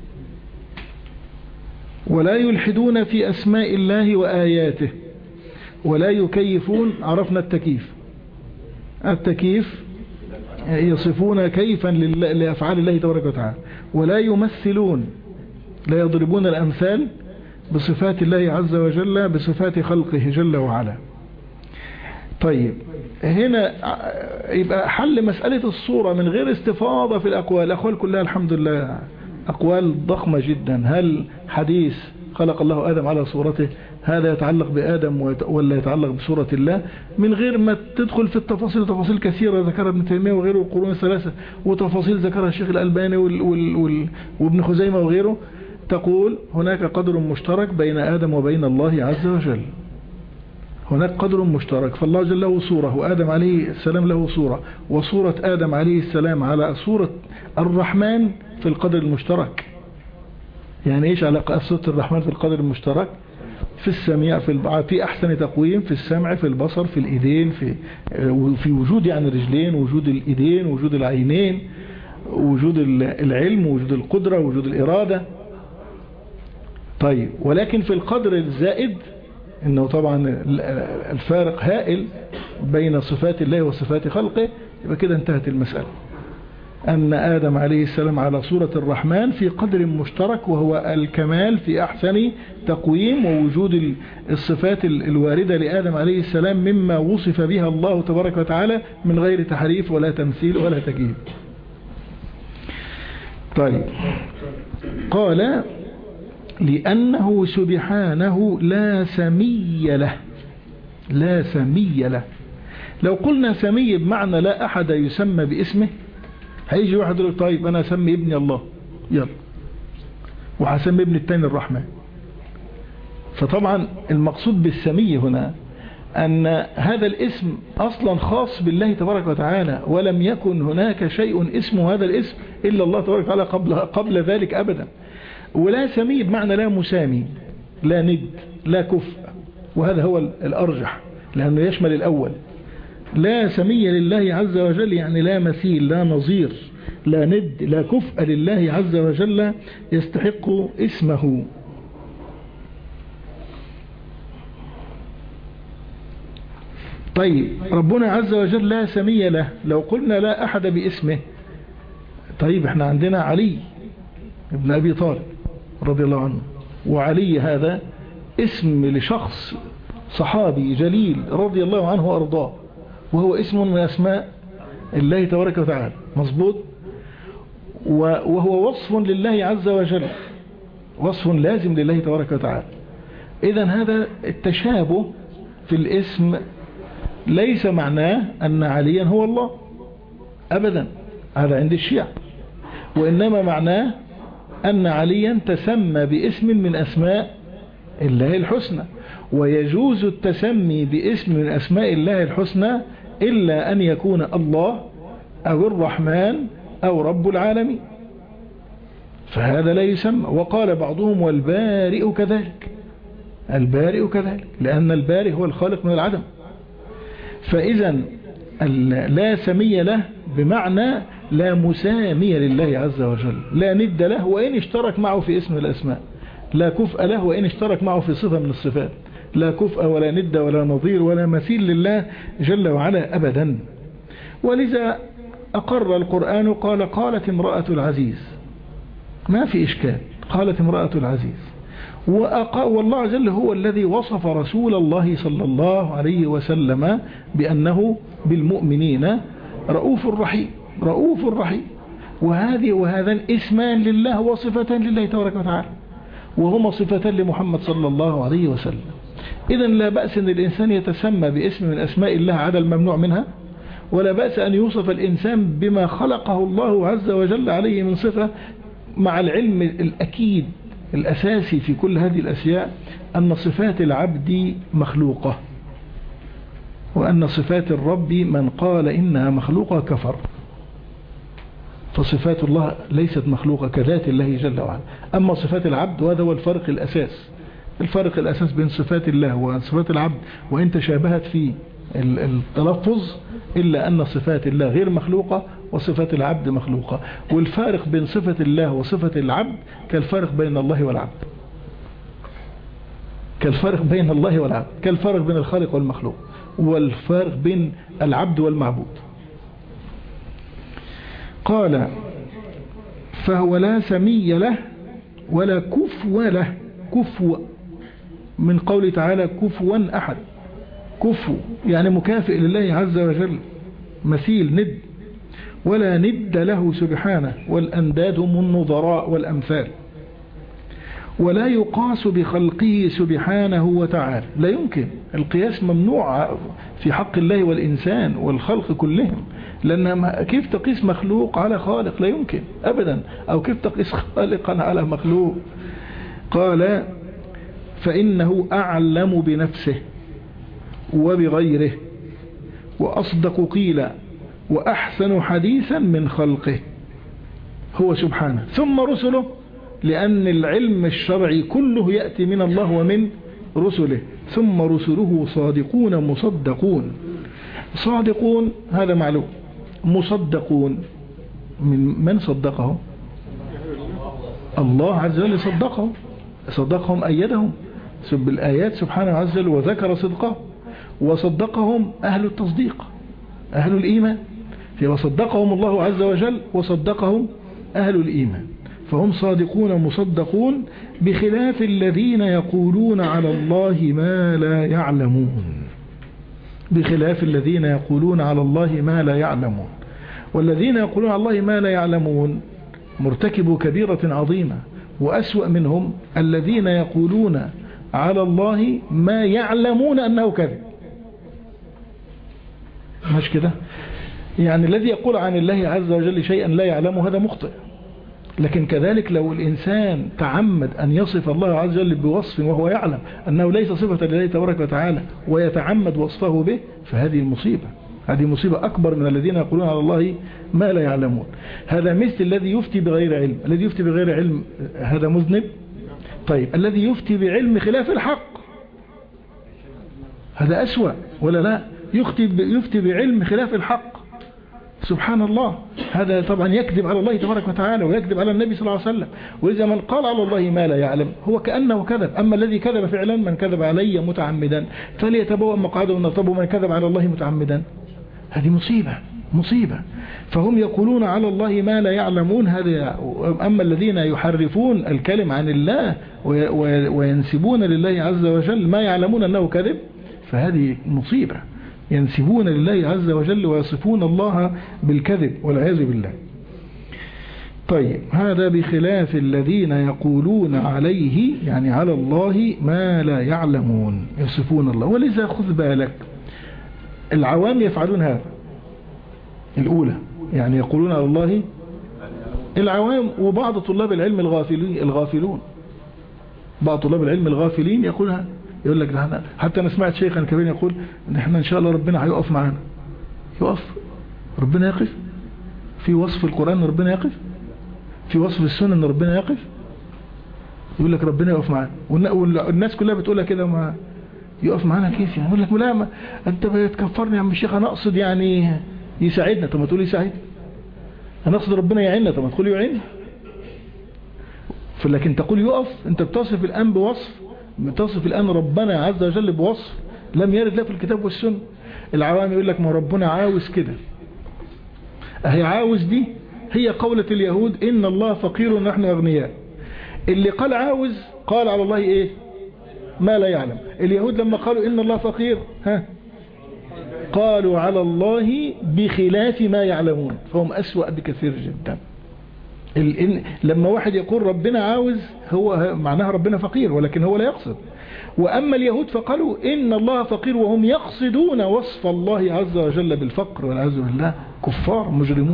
ولا يلحدون في أسماء الله وآياته، ولا يكيفون. عرفنا التكييف، التكييف يصفون كيفا لأفعال الله تبارك وتعالى. ولا يمثلون، لا يضربون الأمثال بصفات الله عز وجل بصفات خلقه جل وعلا. طيب هنا يبقى حل مسألة الصورة من غير استفاضة في الأقوال. الأقوال كلها الحمد لله أقوال ضخمة جدا. هل حديث خلق الله آدم على صورته هذا يتعلق بآدم ولا يتعلق بصورة الله، من غير ما تدخل في التفاصيل، تفاصيل كثيرة ذكرها ابن تيمية وغيره والقرون الثلاثة، وتفاصيل ذكرها الشيخ الألباني وال وال وال وابن خزيمة وغيره. تقول هناك قدر مشترك بين آدم وبين الله عز وجل، هناك قدر مشترك، فالله جل له صورة وآدم عليه السلام له صورة، وصورة آدم عليه السلام على صورة الرحمن في القدر المشترك. يعني ايش علاقة صورة الرحمن في القدر المشترك؟ في السميع، في في احسن تقويم، في السمع، في البصر، في الايدين، في في وجود يعني الرجلين، وجود الايدين، وجود العينين، وجود العلم، وجود القدرة، وجود الإرادة. طيب ولكن في القدر الزائد انه طبعا الفارق هائل بين صفات الله وصفات خلقه، يبقى كده انتهت المسألة. أن آدم عليه السلام على صورة الرحمن في قدر مشترك، وهو الكمال في أحسن تقويم، ووجود الصفات الواردة لآدم عليه السلام مما وصف بها الله تبارك وتعالى من غير تحريف ولا تمثيل ولا تكييف. طيب قال لأنه سبحانه لا سمي له، لا سمي له. لو قلنا سمي بمعنى لا أحد يسمى باسمه، هيجي واحد يقول طيب أنا أسمي ابني الله، يلا، وهسمي ابن التاني الرحمن. فطبعا المقصود بالسمي هنا أن هذا الاسم أصلا خاص بالله تبارك وتعالى، ولم يكن هناك شيء اسمه هذا الاسم إلا الله تبارك وتعالى قبل, قبل ذلك أبدا. ولا سمي بمعنى لا مسامي، لا ند، لا كفء، وهذا هو الأرجح لأنه يشمل الأول. لا سمي لله عز وجل يعني لا مثيل، لا نظير، لا ند، لا كفء لله عز وجل يستحق اسمه. طيب ربنا عز وجل لا سمي له، لو قلنا لا أحد باسمه، طيب احنا عندنا علي ابن أبي طالب رضي الله عنه، وعلي هذا اسم لشخص صحابي جليل رضي الله عنه وأرضاه، وهو اسم من أسماء الله تبارك وتعالى، مظبوط، وهو وصف لله عز وجل، وصف لازم لله تبارك وتعالى. إذن هذا التشابه في الاسم ليس معناه أن عليا هو الله أبدا، هذا عند الشيعة، وإنما معناه أن عليا تسمى باسم من أسماء الله الحسنى، ويجوز التسمي باسم من أسماء الله الحسنى إلا أن يكون الله أو الرحمن أو رب العالمين، فهذا لا يسمى. وقال بعضهم والبارئ كذلك، البارئ كذلك، لأن البارئ هو الخالق من العدم. فإذا لا سمي له بمعنى لا مسامي لله عز وجل، لا ند له وإن اشترك معه في اسم الأسماء، لا كفء له وإن اشترك معه في صفة من الصفات، لا كفء ولا ند ولا نظير ولا مثيل لله جل وعلا أبدا. ولذا أقر القرآن قال قالت امرأة العزيز، ما في إشكال، قالت امرأة العزيز. والله عز وجل هو الذي وصف رسول الله صلى الله عليه وسلم بأنه بالمؤمنين رؤوف رحيم، رؤوف رحيم، وهذه وهذا اسمان لله وصفتان لله تبارك وتعالى، وهما صفتان لمحمد صلى الله عليه وسلم. إذن لا بأس أن الإنسان يتسمى باسم من أسماء الله عدا الممنوع منها، ولا بأس أن يوصف الإنسان بما خلقه الله عز وجل عليه من صفة، مع العلم الأكيد الأساسي في كل هذه الأشياء أن صفات العبد مخلوقة، وأن صفات الرب من قال إنها مخلوقة كفر. فصفات الله ليست مخلوقة كذات الله جل وعلا. أما صفات العبد وهذا هو الفرق الأساس، الفرق الأساس بين صفات الله وصفات العبد، وإن تشابهت في التلفظ إلا أن صفات الله غير مخلوقة وصفات العبد مخلوقة. والفارق بين صفة الله وصفة العبد كالفارق بين الله والعبد، كالفارق بين الله والعبد، كالفارق بين الخالق والمخلوق، والفارق بين العبد والمعبود. قال فهو لا سمي له ولا كفو له. كفو من قوله تعالى كفوا أحد، كفو يعني مكافئ لله عز وجل، مثيل ند، ولا ند له سبحانه، والأنداد هم النظراء والأمثال. ولا يقاس بخلقه سبحانه وتعالى، لا يمكن القياس، ممنوع في حق الله والإنسان والخلق كلهم، لأن كيف تقيس مخلوق على خالق؟ لا يمكن أبدا. أو كيف تقيس خالقا على مخلوق؟ قال فإنه أعلم بنفسه وبغيره، وأصدق قيلا، وأحسن حديثا من خلقه هو سبحانه، ثم رسله، لأن العلم الشرعي كله يأتي من الله ومن رسله، ثم رسله صادقون مصدقون. صادقون هذا معلوم، مصدقون من من صدقهم؟ الله عز وجل صدقهم، صدقهم أيدهم بالآيات سبحانه عز وجل وذكر صدقه، وصدقهم أهل التصديق أهل الإيمان، فصدقهم الله عز وجل وصدقهم أهل الإيمان، فهم صادقون مصدقون، بخلاف الذين يقولون على الله ما لا يعلمون، بخلاف الذين يقولون على الله ما لا يعلمون. والذين يقولون على الله ما لا يعلمون مرتكبوا كبيرة عظيمة، وأسوأ منهم الذين يقولون على الله ما يعلمون أنه كذب. مش كده؟ يعني الذي يقول عن الله عز وجل شيئا لا يعلمه هذا مخطئ. لكن كذلك لو الإنسان تعمد أن يصف الله عز وجل بوصف وهو يعلم أنه ليس صفة لله تبارك وتعالى ويتعمد وصفه به، فهذه المصيبة، هذه مصيبة أكبر من الذين يقولون على الله ما لا يعلمون. هذا مثل الذي يفتي بغير علم. الذي يفتي بغير علم هذا مذنب. طيب الذي يفتي بعلم خلاف الحق هذا أسوأ ولا لا؟ يفتي بعلم خلاف الحق، سبحان الله، هذا طبعا يكذب على الله تبارك وتعالى ويكذب على النبي صلى الله عليه وسلم. وإذا من قال على الله ما لا يعلم هو كأنه كذب. أما الذي كذب فعلا من كذب علي متعمدا فليتبوأ مقعده من النار، ومن كذب على الله متعمدا هذه مصيبة مصيبة. فهم يقولون على الله ما لا يعلمون هذا. أما الذين يحرفون الكلم عن الله وينسبون لله عز وجل ما يعلمون أنه كذب فهذه مصيبة، ينسبون لله عز وجل ويصفون الله بالكذب والعياذ بالله. طيب هذا بخلاف الذين يقولون عليه يعني على الله ما لا يعلمون، يصفون الله. ولذا خذ بالك العوام يفعلون هذا الأولى، يعني يقولون على الله العوام، وبعض طلاب العلم الغافلين الغافلون بعض طلاب العلم الغافلين يقولها، يقول لك حتى أنا سمعت شيخا كبير يقول ان احنا ان شاء الله ربنا هيقف معانا. يقف؟ ربنا يقف؟ في وصف القرآن ان ربنا يقف؟ في وصف السنة ان ربنا يقف؟ يقول لك ربنا يقف معانا، والناس كلها بتقولها كده، ما يقف معانا كيف يعني؟ يقول لك لا ما انت بتكفرني يا عم الشيخ، انا اقصد يعني يساعدنا. طب ما تقول يساعد، انا اقصد ربنا يعيننا، طب ما تقول يعين. فلكن تقول يقف، انت بتصف الان بوصف، بتصف الآن ربنا عز وجل بوصف لم يرد له في الكتاب والسنة. العوام يقول لك ما ربنا عاوز كده، هي عاوز دي هي قولة اليهود إن الله فقير ونحن أغنياء. اللي قال عاوز قال على الله إيه؟ ما لا يعلم. اليهود لما قالوا إن الله فقير ها قالوا على الله بخلاف ما يعلمون، فهم أسوأ بكثير جدا. لما واحد يقول ربنا عاوز هو معناها ربنا فقير، ولكن هو لا يقصد. وأما اليهود فقالوا إن الله فقير وهم يقصدون وصف الله عز وجل بالفقر، والعياذ بالله كفار مجرمون.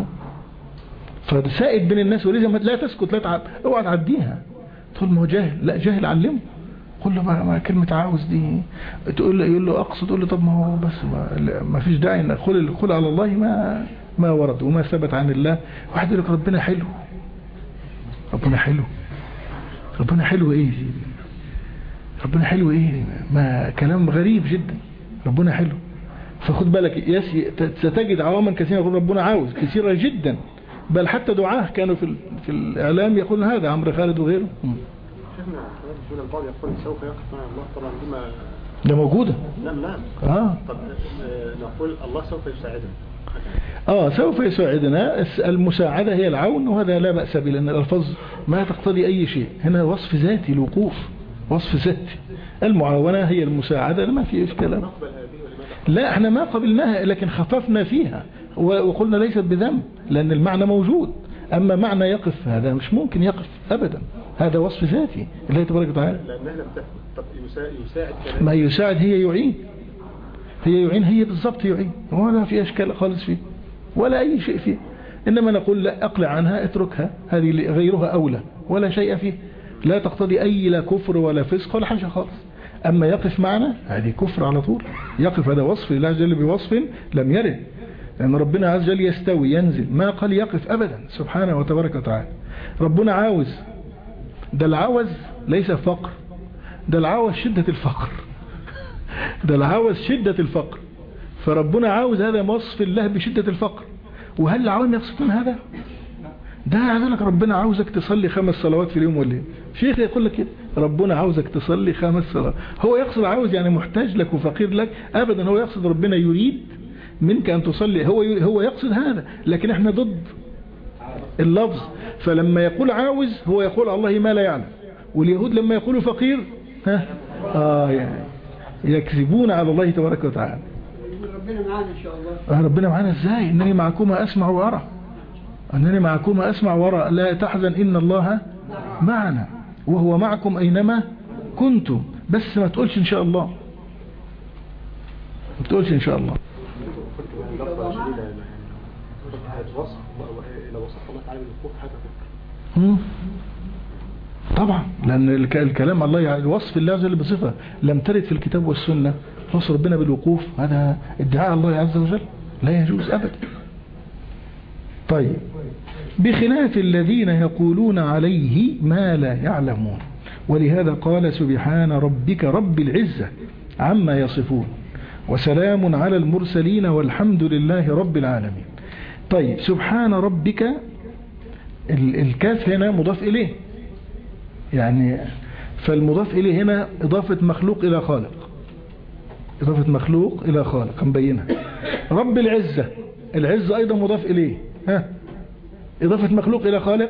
فسائد بين الناس، ولذا لا تسكت، لا تعب، اوعى تعديها تقول ما هو جاهل، لا جاهل علمه، قل له ما كلمة عاوز دي تقول له، يقول له أقصد، تقول له طب ما هو بس ما, ما فيش داعي ان قل قل على الله ما ما ورد وما ثبت عن الله. واحد يقول لك ربنا حلو، ربنا حلو، ربنا حلو ايه؟ ربنا حلو ايه؟ ما كلام غريب جدا. ربنا حلو، فخد بالك ياسي ستجد عواما كثيرة يقول ربنا عاوز، كثيرة جدا، بل حتى دعاه كانوا في في الإعلام يقول هذا، عمرو خالد وغيره. شيخنا البعض يقول سوف يقف مع الله، طبعا دي ما ده موجودة. نعم نعم. اه طب نقول الله سوف يساعدنا. اه سوف يساعدنا. المساعدة هي العون، وهذا لا بأس به لأن الألفاظ ما تقتضي أي شيء. هنا وصف ذاتي، الوقوف وصف ذاتي. المعاونة هي المساعدة، ما في إشكال. لا احنا ما قبلناها، لكن خففنا فيها وقلنا ليست بذنب لأن المعنى موجود. أما معنى يقف هذا مش ممكن يقف أبدا، هذا وصف ذاتي الله تبارك وتعالى. لأنها لم تكن. طب يساعد ما يساعد هي يعين، هي يعين، هي بالضبط يعين، ولا في أشكال خالص فيه ولا أي شيء فيه. إنما نقول لا، أقلع عنها، اتركها، هذه غيرها أولى، ولا شيء فيه، لا تقتضي أي لا كفر ولا فسق ولا حاجة خالص. أما يقف معنا هذه كفر على طول. يقف هذا وصف الله جل بوصف لم يرد، لأن ربنا عز وجل يستوي ينزل، ما قال يقف أبدا سبحانه وتبارك وتعالى. ربنا عاوز، ده العوز ليس فقر، ده العوز شدة الفقر ده العوز شدة الفقر. فربنا عاوز، هذا وصف الله بشدة الفقر. وهل العوام يقصدون هذا؟ ده عايز لك ربنا عاوزك تصلي خمس صلوات في اليوم والليل. شيخ يقول لك كده ربنا عاوزك تصلي خمس صلوات. هو يقصد عاوز يعني محتاج لك وفقير لك؟ أبدا، هو يقصد ربنا يريد منك أن تصلي، هو هو يقصد هذا. لكن احنا ضد اللفظ. فلما يقول عاوز هو يقول الله ما لا يعلم. واليهود لما يقولوا فقير ها آه يعني يكذبون على الله تبارك وتعالى. ربنا معانا إن شاء الله. آه ربنا معانا ازاي؟ إنني معكما أسمع وأرى، أنني معكما أسمع وأرى، لا تحزن إن الله معنا وهو معكم أينما كنتم. بس ما تقولش إن شاء الله، ما تقولش إن شاء الله. طبعا، لأن الكلام الله يعني وصف الله جل بصفة لم ترد في الكتاب والسنة. وصف ربنا بالوقوف هذا ادعاء الله عز وجل لا يجوز أبدا. طيب، بخلاف الذين يقولون عليه ما لا يعلمون، ولهذا قال سبحان ربك رب العزة عما يصفون وسلام على المرسلين والحمد لله رب العالمين. طيب، سبحان ربك، الكاف هنا مضاف إليه، يعني فالمضاف إليه هنا إضافة مخلوق إلى خالق، إضافة مخلوق إلى خالق مبينها. رب العزة، العزة أيضا مضاف إليه، ها إضافة مخلوق إلى خالق؟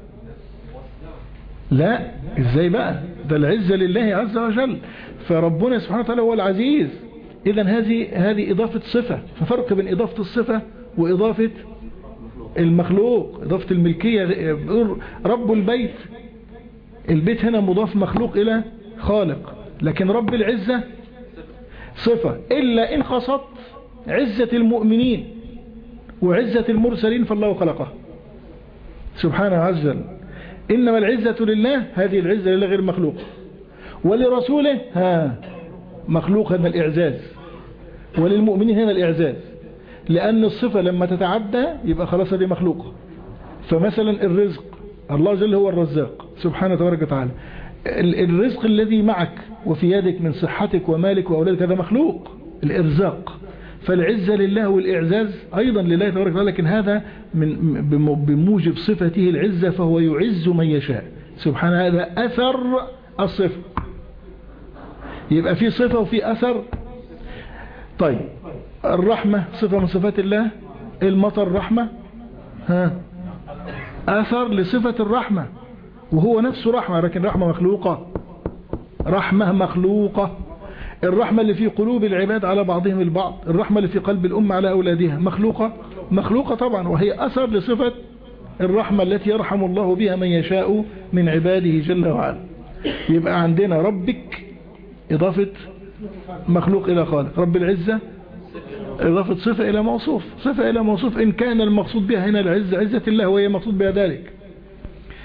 لا، إزاي بقى؟ ده العزة لله عز وجل، فربنا سبحانه وتعالى هو العزيز. إذن هذه هذه إضافة صفة، ففرق بين إضافة الصفة وإضافة المخلوق، إضافة الملكية. رب البيت، البيت هنا مضاف مخلوق إلى خالق، لكن رب العزة صفة، إلا إن قصدت عزة المؤمنين وعزة المرسلين فالله خلقها سبحانه عز وجل. إنما العزة لله، هذه العزة لله غير مخلوق، ولرسوله ها مخلوق هذا الإعزاز، وللمؤمنين هنا الإعزاز، لأن الصفة لما تتعدى يبقى خلاص هذه مخلوقة. فمثلا الرزق، الله جل هو الرزاق سبحانه تبارك وتعالى. الرزق الذي معك وفي يدك من صحتك ومالك وأولادك هذا مخلوق، الإرزاق. فالعزة لله والإعزاز أيضا لله تبارك وتعالى، لكن هذا من بموجب صفته العزة، فهو يعز من يشاء سبحانه. هذا أثر الصفة، يبقى في صفة وفي أثر. طيب، الرحمة صفة من صفات الله، المطر رحمة، ها أثر لصفة الرحمة، وهو نفسه رحمة، لكن رحمة مخلوقة، رحمة مخلوقة. الرحمة اللي في قلوب العباد على بعضهم البعض، الرحمة اللي في قلب الأم على أولادها مخلوقة، مخلوقة طبعا، وهي أثر لصفة الرحمة التي يرحم الله بها من يشاء من عباده جل وعلا. يبقى عندنا ربك إضافة مخلوق إلى خالق، رب العزة إضافة صفة إلى موصوف، صفة إلى موصوف، إن كان المقصود بها هنا العزة عزة الله وهي مقصود بها ذلك.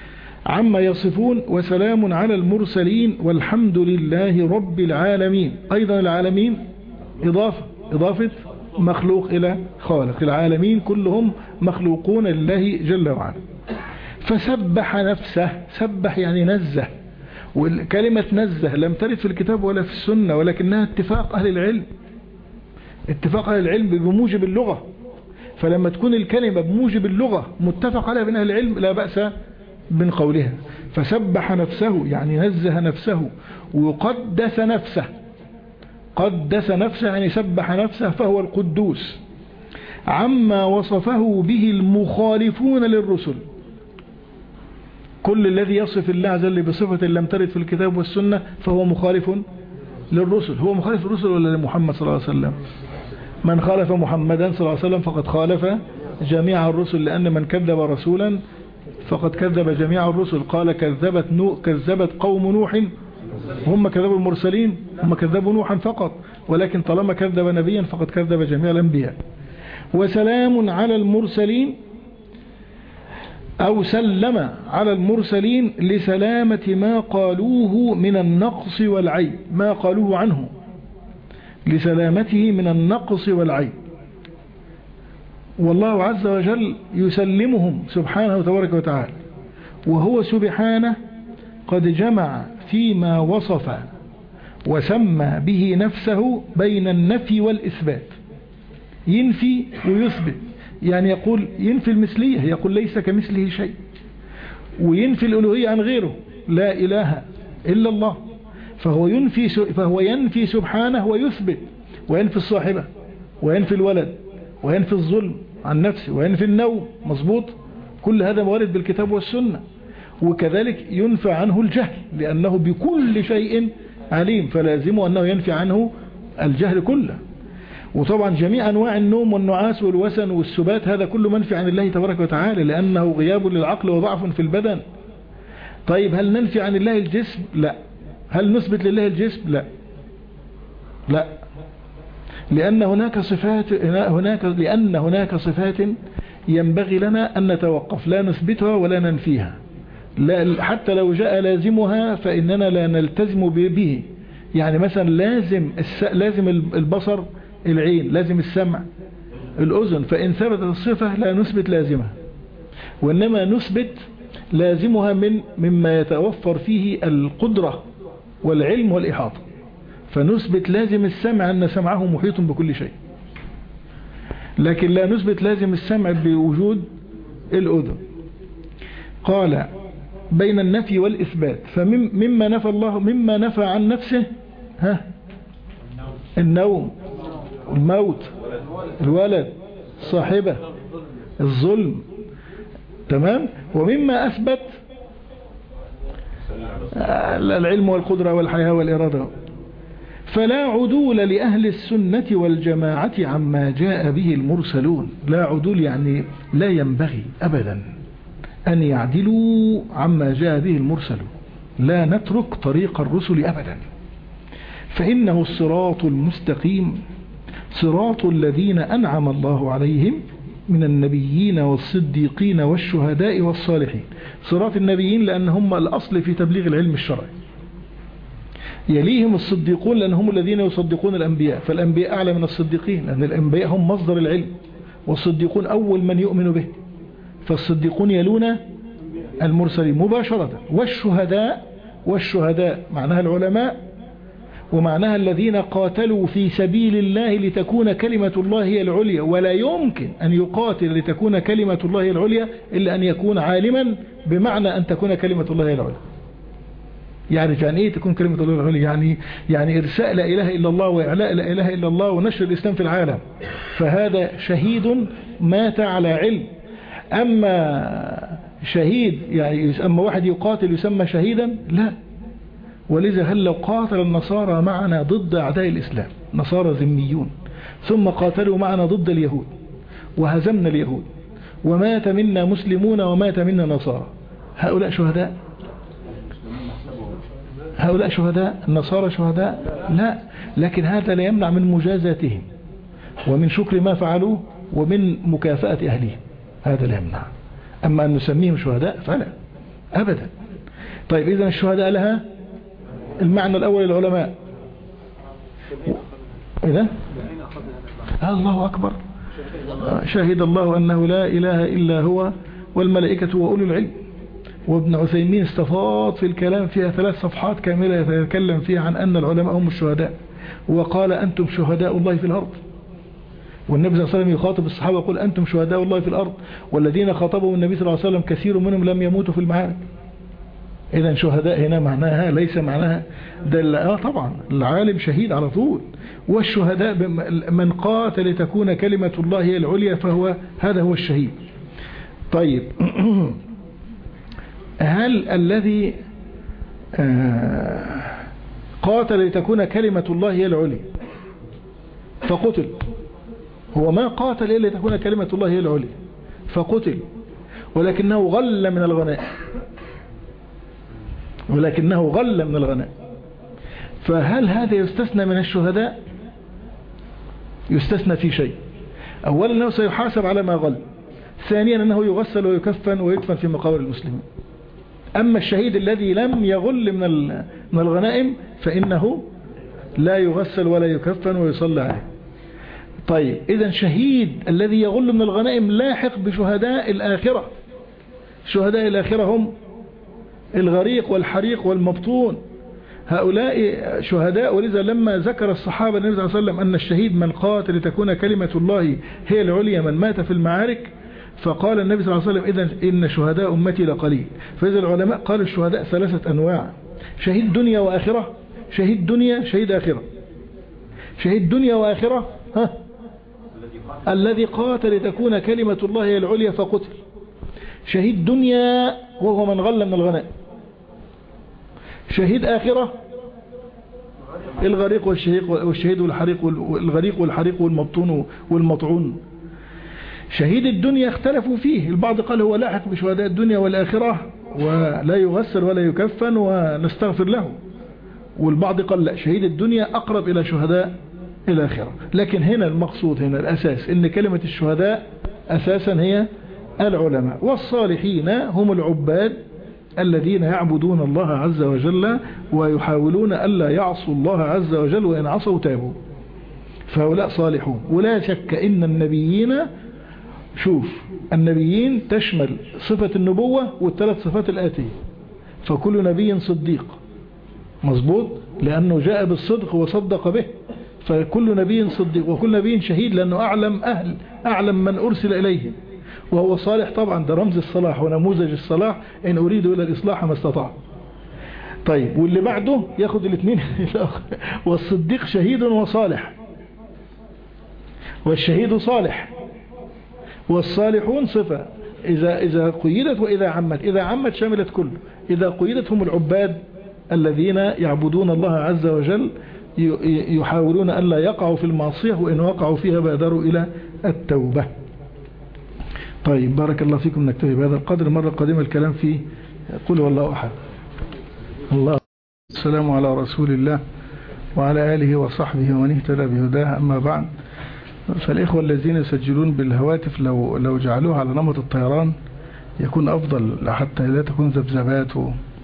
عما يصفون وسلام على المرسلين والحمد لله رب العالمين. أيضا العالمين إضافة إضافة مخلوق إلى خالق، العالمين كلهم مخلوقون لله جل وعلا. فسبح نفسه، سبح يعني نزه، والكلمة نزه لم ترد في الكتاب ولا في السنة، ولكنها اتفاق أهل العلم، اتفاق أهل العلم بموجب اللغة. فلما تكون الكلمة بموجب اللغة متفق عليها بين أهل العلم لا بأس من قولها. فسبح نفسه يعني نزه نفسه، وقدس نفسه، قدس نفسه يعني سبح نفسه فهو القدوس، عما وصفه به المخالفون للرسل. كل الذي يصف الله عز وجل بصفة لم ترد في الكتاب والسنة فهو مخالف للرسل. هو مخالف للرسل ولا لمحمد صلى الله عليه وسلم؟ من خالف محمدا صلى الله عليه وسلم فقد خالف جميع الرسل، لأن من كذب رسولا فقد كذب جميع الرسل. قال كذبت, نو كذبت قوم نوح، هم كذبوا المرسلين، هم كذبوا نوحا فقط، ولكن طالما كذب نبيا فقد كذب جميع الأنبياء. وسلام على المرسلين أو سلم على المرسلين لسلامة ما قالوه من النقص والعيب، ما قالوه عنه لسلامته من النقص والعيب. والله عز وجل يسلمهم سبحانه وتبارك وتعالى، وهو سبحانه قد جمع فيما وصف وسمى به نفسه بين النفي والإثبات. ينفي ويثبت، يعني يقول ينفي المثلية، يقول ليس كمثله شيء، وينفي الألوهية عن غيره، لا إله إلا الله. فهو ينفي فهو ينفي سبحانه ويثبت، وينفي الصاحبة، وينفي الولد، وينفي الظلم عن نفسه، وينفي النوم. مظبوط، كل هذا وارد بالكتاب والسنة. وكذلك ينفى عنه الجهل، لأنه بكل شيء عليم، فلازمه أنه ينفي عنه الجهل كله. وطبعا جميع أنواع النوم والنعاس والوسن والسبات هذا كله منفي عن الله تبارك وتعالى، لأنه غياب للعقل وضعف في البدن. طيب هل ننفي عن الله الجسم؟ لا. هل نثبت لله الجسم؟ لا لا لأن هناك صفات هناك لأن هناك صفات ينبغي لنا أن نتوقف، لا نثبتها ولا ننفيها. لا حتى لو جاء لازمها فإننا لا نلتزم به. يعني مثلا لازم لازم البصر العين، لازم السمع الأذن، فإن ثبتت الصفة لا نثبت لازمها، وإنما نثبت لازمها من مما يتوفر فيه القدرة والعلم والإحاطة. فنثبت لازم السمع أن سمعه محيط بكل شيء، لكن لا نثبت لازم السمع بوجود الأذن. قال بين النفي والإثبات. فمما نفى الله مما نفى عن نفسه ها النوم، الموت، الولد، الصاحبة، الظلم، تمام. ومما أثبت العلم والقدرة والحياة والإرادة. فلا عدول لأهل السنة والجماعة عما جاء به المرسلون. لا عدول يعني لا ينبغي أبدا أن يعدلوا عما جاء به المرسلون، لا نترك طريق الرسل أبدا، فإنه الصراط المستقيم صراط الذين أنعم الله عليهم من النبيين والصديقين والشهداء والصالحين. صراط النبيين لأن هم الأصل في تبليغ العلم الشرعي، يليهم الصديقون لأن هم الذين يصدقون الأنبياء، فالأنبياء أعلى من الصديقين لأن الأنبياء هم مصدر العلم، والصديقون أول من يؤمن به، فالصديقون يلون المرسلين مباشرة. والشهداء، والشهداء معناها العلماء، ومعناها الذين قاتلوا في سبيل الله لتكون كلمة الله هي العليا، ولا يمكن أن يقاتل لتكون كلمة الله هي العليا إلا أن يكون عالما بمعنى أن تكون كلمة الله هي العليا. يعني يعني إيه تكون كلمة الله العليا؟ يعني يعني إرساء لا إله إلا الله وإعلاء لا إله إلا الله ونشر الإسلام في العالم. فهذا شهيد مات على علم. أما شهيد يعني أما واحد يقاتل يسمى شهيدا؟ لا. ولذا هل لو قاتل النصارى معنا ضد أعداء الإسلام، نصارى ذميون، ثم قاتلوا معنا ضد اليهود وهزمنا اليهود ومات منا مسلمون ومات منا نصارى، هؤلاء شهداء؟ هؤلاء شهداء؟ النصارى شهداء؟ لا. لكن هذا لا يمنع من مجازاتهم ومن شكر ما فعلوه ومن مكافأة أهلهم، هذا لا يمنع. أما أن نسميهم شهداء فلا، أبدا. طيب إذن الشهداء لها المعنى الأول العلماء. إذا آه الله أكبر، شهد الله أنه لا إله إلا هو والملائكة وأولو العلم. وابن عثيمين استفاض في الكلام فيها ثلاث صفحات كاملة يتكلم فيها عن أن العلماء هم الشهداء، وقال أنتم شهداء الله في الأرض. والنبي صلى الله عليه وسلم يخاطب الصحابة يقول أنتم شهداء الله في الأرض، والذين خاطبوا النبي صلى الله عليه وسلم كثير منهم لم يموتوا في المعارك. إذا شهداء هنا معناها ليس معناها ده آه طبعا العالم شهيد على طول، والشهداء من قاتل لتكون كلمة الله هي العليا فهو هذا هو الشهيد. طيب هل الذي قاتل لتكون كلمة الله هي العليا فقتل هو ما قاتل إلا لتكون كلمة الله هي العليا فقتل، ولكنه غل من الغناء ولكنه غل من الغناء فهل هذا يستثنى من الشهداء؟ يستثنى في شيء. أولا أنه سيحاسب على ما غل، ثانيا أنه يغسل ويكفن ويدفن في مقابر المسلمين. أما الشهيد الذي لم يغل من من الغنائم فإنه لا يغسل ولا يكفن ويصلى عليه. طيب إذن شهيد الذي يغل من الغنائم لاحق بشهداء الآخرة. شهداء الآخرة هم الغريق والحريق والمبطون، هؤلاء شهداء. ولذا لما ذكر الصحابة النبي صلى الله عليه وسلم أن الشهيد من قاتل لتكون كلمة الله هي العليا من مات في المعارك، فقال النبي صلى الله عليه وسلم إذن إن شهداء أمتي لقليل. فإذا العلماء قالوا الشهداء ثلاثة أنواع: شهيد دنيا وآخرة، شهيد دنيا، شهيد آخرة. شهيد دنيا وآخرة ها الذي قاتل لتكون كلمة الله هي العليا فقتل. شهيد دنيا وهو من غل من الغناء. شهيد آخرة الغريق والشهيد والحريق والغريق والحريق والمبطون والمطعون. شهيد الدنيا اختلفوا فيه، البعض قال هو لاحق بشهداء الدنيا والآخرة ولا يغسل ولا يكفن ونستغفر له، والبعض قال لا، شهيد الدنيا أقرب إلى شهداء الآخرة. لكن هنا المقصود هنا الأساس إن كلمة الشهداء أساسا هي العلماء، والصالحين هم العباد الذين يعبدون الله عز وجل ويحاولون ألا يعصوا الله عز وجل، وإن عصوا تابوا، فهؤلاء صالحون. ولا شك إن النبيين، شوف النبيين تشمل صفة النبوة والثلاث صفات الآتية، فكل نبي صديق مظبوط لأنه جاء بالصدق وصدق به، فكل نبي صديق، وكل نبي شهيد لأنه أعلم أهل أعلم من أرسل إليه، وهو صالح طبعا، ده رمز الصلاح ونموذج الصلاح، إن أريد إلى الإصلاح ما استطاع. طيب واللي بعده ياخد الاثنين والصديق شهيد وصالح، والشهيد صالح، والصالحون صفة إذا إذا قيدت وإذا عمت. إذا عمت شملت كل، إذا قيدت هم العباد الذين يعبدون الله عز وجل يحاولون ألا يقعوا في المعصية، وإن وقعوا فيها بادروا إلى التوبة. طيب بارك الله فيكم، نكتفي بهذا القدر. مرة قادمة الكلام فيه قل والله أحد. الله السلام على رسول الله وعلى آله وصحبه ومن اهتدى بهداه. أما بعد، فالإخوة الذين يسجلون بالهواتف لو لو جعلوها على نمط الطيران يكون أفضل حتى لا تكون ذبذبات.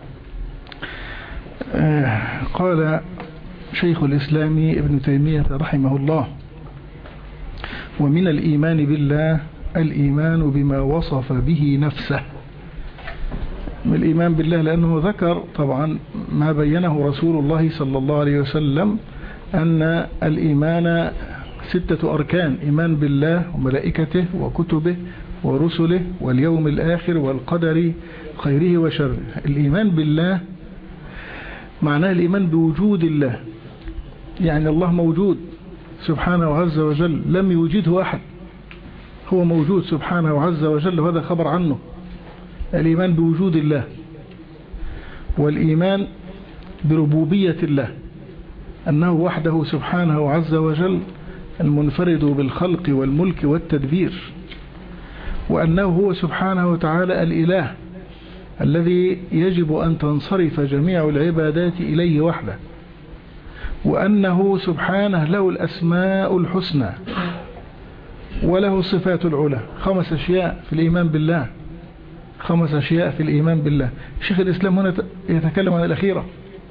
آه قال شيخ الإسلام ابن تيمية رحمه الله: ومن الإيمان بالله الإيمان بما وصف به نفسه. من الإيمان بالله لأنه ذكر طبعا ما بينه رسول الله صلى الله عليه وسلم أن الإيمان ستة أركان: إيمان بالله وملائكته وكتبه ورسله واليوم الآخر والقدر خيره وشره. الإيمان بالله معناه الإيمان بوجود الله، يعني الله موجود سبحانه عز وجل، لم يوجده أحد، هو موجود سبحانه عز وجل، وهذا خبر عنه. الإيمان بوجود الله، والإيمان بربوبية الله، أنه وحده سبحانه عز وجل المنفرد بالخلق والملك والتدبير، وأنه هو سبحانه وتعالى الإله الذي يجب أن تنصرف جميع العبادات إليه وحده، وأنه سبحانه له الأسماء الحسنى وله الصفات العلى. خمس أشياء في الإيمان بالله، خمس أشياء في الإيمان بالله. شيخ الإسلام هنا يتكلم عن الأخيرة،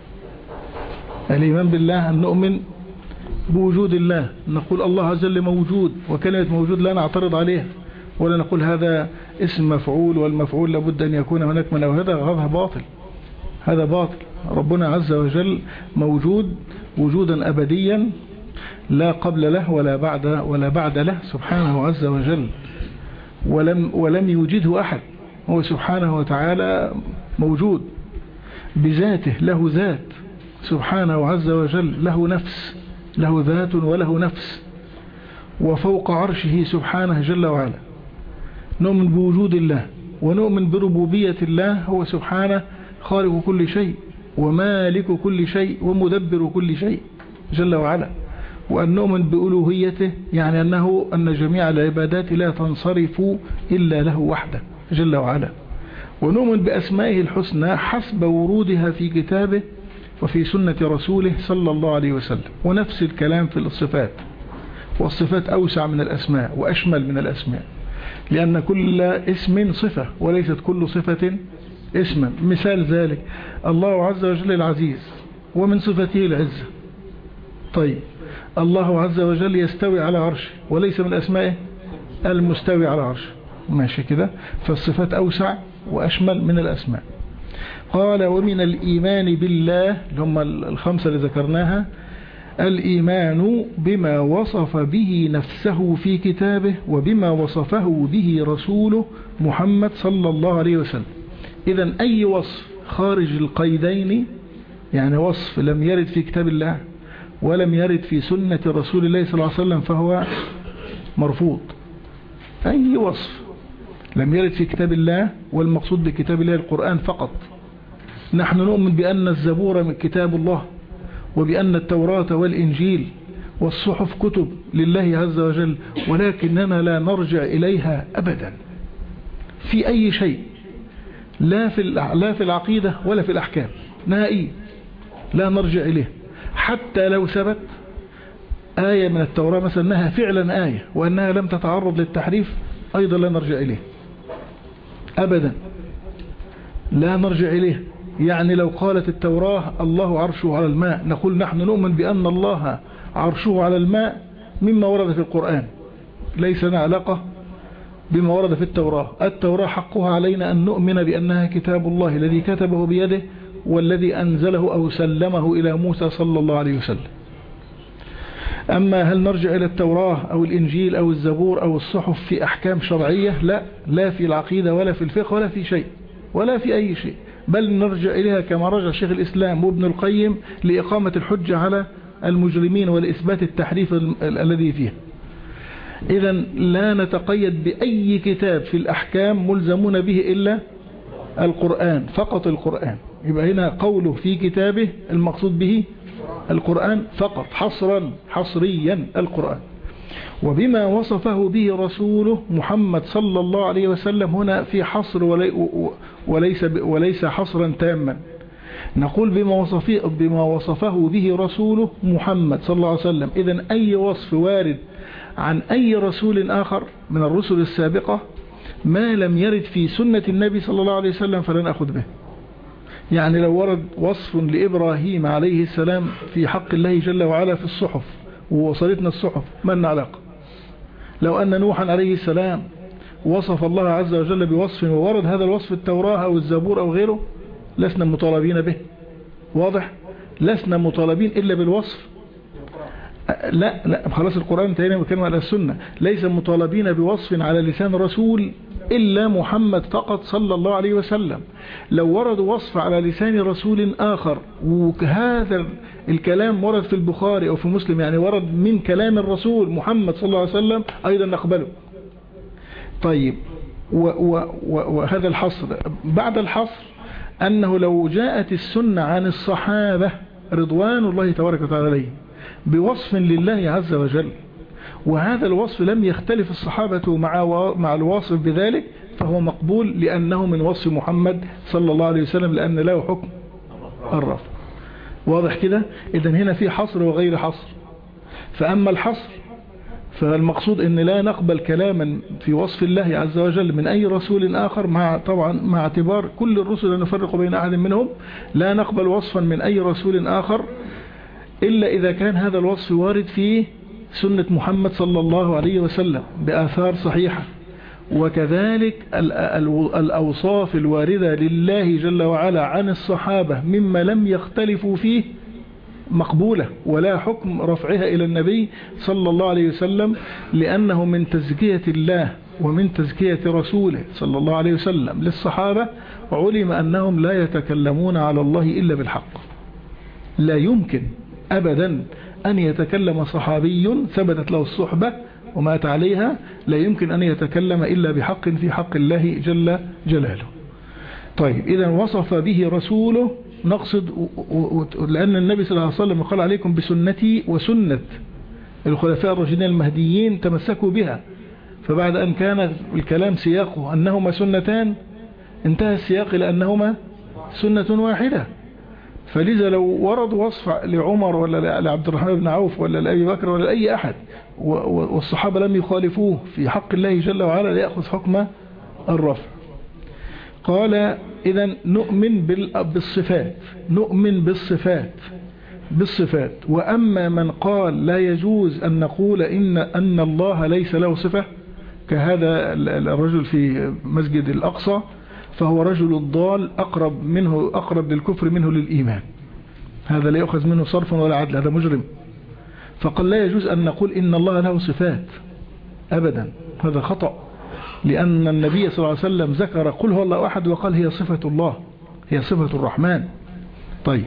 الإيمان بالله أن نؤمن بوجود الله، نقول الله عز وجل موجود، وكلمة موجود لا نعترض عليها ولا نقول هذا اسم مفعول والمفعول لابد أن يكون هناك من، أو هذا هذا باطل، هذا باطل. ربنا عز وجل موجود وجودا أبديا لا قبل له ولا بعد ولا بعد له سبحانه عز وجل، ولم ولم يوجده أحد، هو سبحانه وتعالى موجود بذاته، له ذات سبحانه عز وجل، له نفس، له ذات وله نفس، وفوق عرشه سبحانه جل وعلا. نؤمن بوجود الله ونؤمن بربوبية الله، هو سبحانه خالق كل شيء ومالك كل شيء ومدبر كل شيء جل وعلا. وأن نؤمن بألوهيته يعني أنه أن جميع العبادات لا تنصرف إلا له وحده جل وعلا. ونؤمن بأسمائه الحسنى حسب ورودها في كتابه وفي سنة رسوله صلى الله عليه وسلم. ونفس الكلام في الصفات، والصفات أوسع من الأسماء وأشمل من الأسماء، لأن كل اسم صفة وليست كل صفة اسما. مثال ذلك الله عز وجل العزيز، ومن صفته العزة. طيب الله عز وجل يستوي على عرشه، وليس من أسمائه المستوي على عرشه، ماشي كده. فالصفات أوسع وأشمل من الأسماء. قال ومن الإيمان بالله، هم الخمسة اللي ذكرناها، الإيمان بما وصف به نفسه في كتابه وبما وصفه به رسوله محمد صلى الله عليه وسلم. إذن أي وصف خارج القيدين، يعني وصف لم يرد في كتاب الله ولم يرد في سنة رسول الله صلى الله عليه وسلم، فهو مرفوض. أي وصف لم يرد في كتاب الله، والمقصود بكتاب الله القرآن فقط. نحن نؤمن بأن الزبور من كتاب الله، وبأن التوراة والإنجيل والصحف كتب لله عز وجل، ولكننا لا نرجع إليها أبدا في أي شيء، لا في لا في العقيدة ولا في الأحكام نهائيا، لا نرجع إليه. حتى لو ثبت آية من التوراة مثلا أنها فعلا آية وأنها لم تتعرض للتحريف، أيضا لا نرجع إليه أبدا، لا نرجع إليه. يعني لو قالت التوراة الله عرشه على الماء، نقول نحن نؤمن بأن الله عرشه على الماء مما ورد في القرآن، ليس لنا علاقة بما ورد في التوراة. التوراة حقها علينا أن نؤمن بأنها كتاب الله الذي كتبه بيده والذي أنزله أو سلمه إلى موسى صلى الله عليه وسلم. أما هل نرجع إلى التوراة أو الإنجيل أو الزبور أو الصحف في أحكام شرعية؟ لا، لا في العقيدة ولا في الفقه ولا في شيء ولا في أي شيء، بل نرجع إليها كما رجع شيخ الإسلام وابن القيم لإقامة الحجة على المجرمين ولإثبات التحريف الذي فيه. إذن لا نتقيد بأي كتاب في الأحكام ملزمون به إلا القرآن، فقط القرآن. يبقى هنا قوله في كتابه المقصود به القرآن فقط، حصرا حصريا القرآن. وبما وصفه به رسوله محمد صلى الله عليه وسلم، هنا في حصر وليس وليس حصرا تاما. نقول بما وصفه بما وصفه به رسوله محمد صلى الله عليه وسلم. إذن أي وصف وارد عن أي رسول آخر من الرسل السابقة ما لم يرد في سنة النبي صلى الله عليه وسلم فلن أخذ به. يعني لو ورد وصف لإبراهيم عليه السلام في حق الله جل وعلا في الصحف ووصلتنا الصحف، ما لنا علاقة. لو أن نوحا عليه السلام وصف الله عز وجل بوصف وورد هذا الوصف في التوراة أو الزبور أو غيره، لسنا مطالبين به. واضح؟ لسنا مطالبين إلا بالوصف. لا لا خلاص، القرآن تاني بيتكلم على السنة. ليس مطالبين بوصف على لسان رسول إلا محمد فقط صلى الله عليه وسلم. لو ورد وصف على لسان رسول آخر وهذا الكلام ورد في البخاري أو في مسلم، يعني ورد من كلام الرسول محمد صلى الله عليه وسلم، أيضا نقبله. طيب، وهذا الحصر. بعد الحصر أنه لو جاءت السنة عن الصحابة رضوان الله تبارك وتعالى عليهم بوصف لله عز وجل، وهذا الوصف لم يختلف الصحابة مع مع الواصف بذلك، فهو مقبول لأنه من وصف محمد صلى الله عليه وسلم، لأن له حكم الرفع. واضح كده؟ إذن هنا في حصر وغير حصر. فأما الحصر فالمقصود ان لا نقبل كلاما في وصف الله عز وجل من اي رسول اخر، مع طبعا مع اعتبار كل الرسل لا نفرق بين احد منهم، لا نقبل وصفا من اي رسول اخر الا اذا كان هذا الوصف وارد في سنة محمد صلى الله عليه وسلم بآثار صحيحة. وكذلك الأوصاف الواردة لله جل وعلا عن الصحابة مما لم يختلفوا فيه مقبولة، ولا حكم رفعها إلى النبي صلى الله عليه وسلم، لأنه من تزكية الله ومن تزكية رسوله صلى الله عليه وسلم للصحابة. علم أنهم لا يتكلمون على الله إلا بالحق. لا يمكن أبدا أن يتكلم صحابي ثبتت له الصحبة ومات عليها، لا يمكن أن يتكلم إلا بحق في حق الله جل جلاله. طيب، إذا وصف به رسوله نقصد، لأن النبي صلى الله عليه وسلم قال عليكم بسنتي وسنة الخلفاء الراشدين المهديين تمسكوا بها. فبعد أن كان الكلام سياقه أنهما سنتان، انتهى السياق لأنهما سنة واحدة. فلذا لو ورد وصف لعمر ولا لعبد الرحمن بن عوف ولا لأبي بكر ولا لأي أحد والصحابة لم يخالفوه في حق الله جل وعلا ليأخذ حكم الرفع. قال إذن نؤمن بالصفات، نؤمن بالصفات بالصفات. وأما من قال لا يجوز أن نقول إن أن الله ليس له صفة كهذا الرجل في مسجد الأقصى، فهو رجل ضال أقرب منه أقرب للكفر منه للإيمان. هذا لا يؤخذ منه صرف ولا عدل، هذا مجرم. فقال لا يجوز أن نقول إن الله له صفات أبدا، هذا خطأ، لأن النبي صلى الله عليه وسلم ذكر قل هو الله أحد وقال هي صفة الله، هي صفة الرحمن. طيب،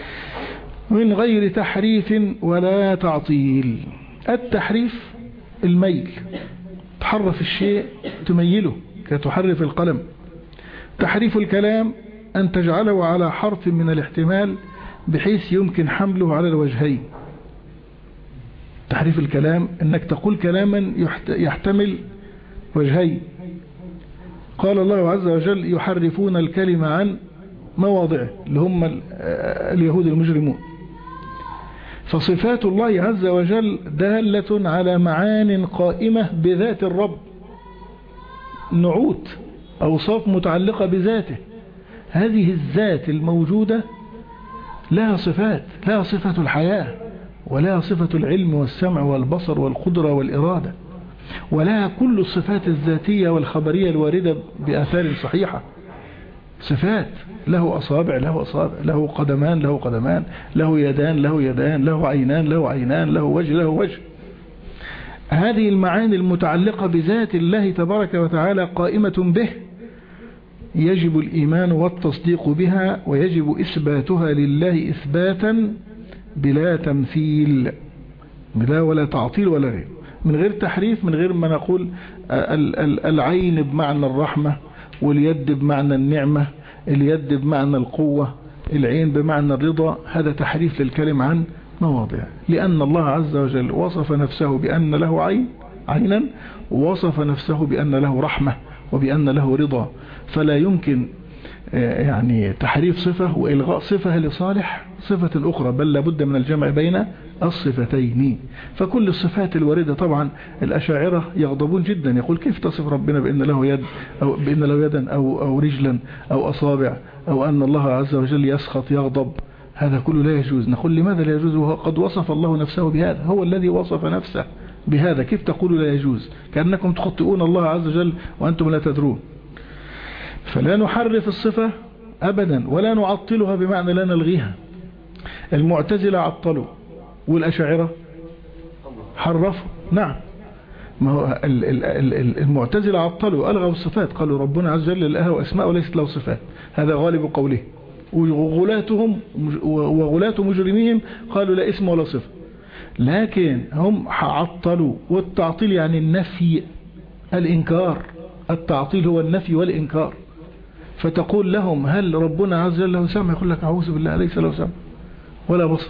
من غير تحريف ولا تعطيل. التحريف الميل، تحرف الشيء تميله كتحرف القلم. تحريف الكلام أن تجعله على حرف من الاحتمال بحيث يمكن حمله على الوجهين. تحريف الكلام أنك تقول كلاما يحتمل وجهين. قال الله عز وجل يحرفون الكلمة عن مواضعه، اللي هم اليهود المجرمون. فصفات الله عز وجل دالة على معان قائمة بذات الرب، نعوت أوصاف متعلقة بذاته. هذه الذات الموجودة لها صفات، لها صفة الحياة، ولها صفة العلم والسمع والبصر والقدرة والإرادة، ولها كل الصفات الذاتية والخبرية الواردة بآثار صحيحة. صفات، له أصابع له أصابع، له قدمان له قدمان، له يدان له يدان، له عينان له عينان، له وجه له وجه. هذه المعاني المتعلقة بذات الله تبارك وتعالى قائمة به، يجب الإيمان والتصديق بها، ويجب إثباتها لله إثباتا بلا تمثيل، بلا ولا تعطيل ولا غير، من غير تحريف، من غير ما نقول العين بمعنى الرحمة، واليد بمعنى النعمة، اليد بمعنى القوة، العين بمعنى الرضا. هذا تحريف للكلم عن مواضع، لأن الله عز وجل وصف نفسه بأن له عين عينا، ووصف نفسه بأن له رحمة وبأن له رضا. فلا يمكن يعني تحريف صفة وإلغاء صفة لصالح صفة أخرى، بل لابد من الجمع بين الصفتين. فكل الصفات الواردة، طبعا الأشاعرة يغضبون جدا، يقول كيف تصف ربنا بأن له يد أو بأن له يدا أو, أو رجلا أو أصابع، أو أن الله عز وجل يسخط يغضب. هذا كله لا يجوز. نقول لماذا لا يجوز وقد وصف الله نفسه بهذا؟ هو الذي وصف نفسه بهذا، كيف تقول لا يجوز؟ كأنكم تخطئون الله عز وجل وأنتم لا تدرون. فلا نحرف الصفة أبدا ولا نعطلها بمعنى لا نلغيها. المعتزلة عطلوا والأشاعرة حرفوا. نعم، ما هو المعتزلة عطلوا ألغوا الصفات، قالوا ربنا عز وجل له أسماء وليست له صفات، هذا غالب قوله. وغلاتهم وغلات مجرميهم قالوا لا اسم ولا صفة. لكن هم عطلوا، والتعطيل يعني النفي الإنكار. التعطيل هو النفي والإنكار. فتقول لهم هل ربنا عز وجل له سمع؟ يقول لك أعوذ بالله ليس له سمع ولا بصر.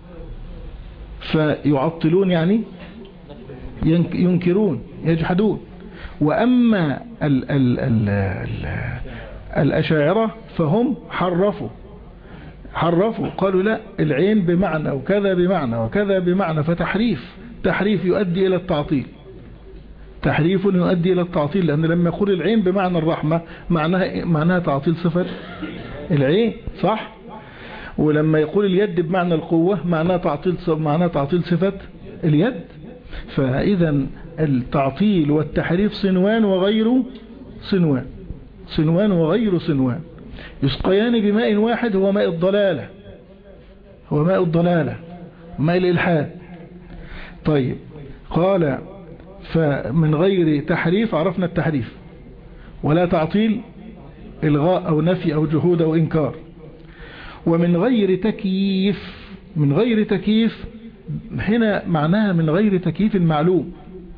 فيعطلون يعني ينكرون يجحدون. وأما ال ال ال ال الأشاعرة فهم حرفوا حرفوا قالوا لا، العين بمعنى وكذا بمعنى وكذا بمعنى، فتحريف تحريف يؤدي إلى التعطيل، تحريف يؤدي إلى التعطيل، لأن لما يقول العين بمعنى الرحمة معناها, معناها تعطيل صفة العين، صح؟ ولما يقول اليد بمعنى القوة معناها تعطيل معناها تعطيل صفة اليد. فإذا التعطيل والتحريف صنوان وغير صنوان، صنوان وغير صنوان، يسقيان بماء واحد هو ماء الضلالة، هو ماء الضلالة، ماء الإلحاد. طيب قال فمن غير تحريف، عرفنا التحريف، ولا تعطيل إلغاء أو نفي أو جهود أو إنكار. ومن غير تكييف، من غير تكييف هنا معناها من غير تكييف المعلوم،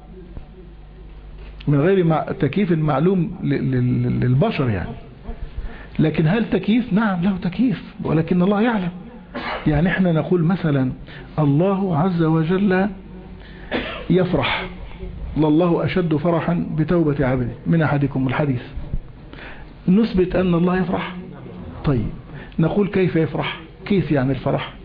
من غير مع... تكييف المعلوم للبشر يعني. لكن هل تكييف؟ نعم له تكييف، ولكن الله يعلم. يعني احنا نقول مثلا الله عز وجل يفرح، لله أشد فرحا بتوبة عبده من أحدكم الحديث، نثبت أن الله يفرح. طيب نقول كيف يفرح؟ كيف يعني الفرح؟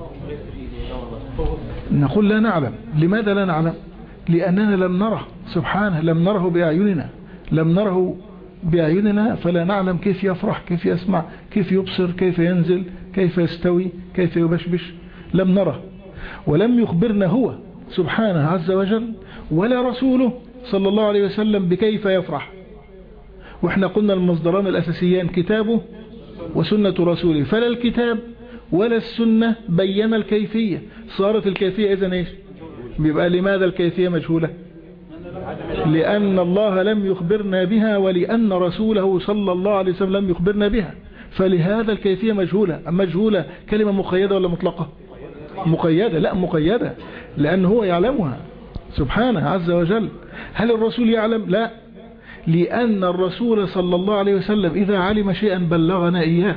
نقول لا نعلم. لماذا لا نعلم؟ لأننا لم نره سبحانه، لم نره بأعيننا، لم نره بأعيننا، فلا نعلم كيف يفرح، كيف يسمع، كيف يبصر، كيف ينزل، كيف يستوي، كيف يبشبش، لم نره. ولم يخبرنا هو سبحانه عز وجل ولا رسوله صلى الله عليه وسلم بكيف يفرح. واحنا قلنا المصدران الأساسيان كتابه وسنة رسوله، فلا الكتاب ولا السنة بين الكيفية، صارت الكيفية إذن إيش؟ بيبقى لماذا الكيفية مجهولة؟ لأن الله لم يخبرنا بها، ولأن رسوله صلى الله عليه وسلم لم يخبرنا بها، فلهذا الكيفية مجهولة. مجهولة كلمة مقيدة ولا مطلقة؟ مقيدة. لا مقيدة، لأن هو يعلمها سبحانه عز وجل. هل الرسول يعلم؟ لا، لأن الرسول صلى الله عليه وسلم إذا علم شيئا بلغنا إياه،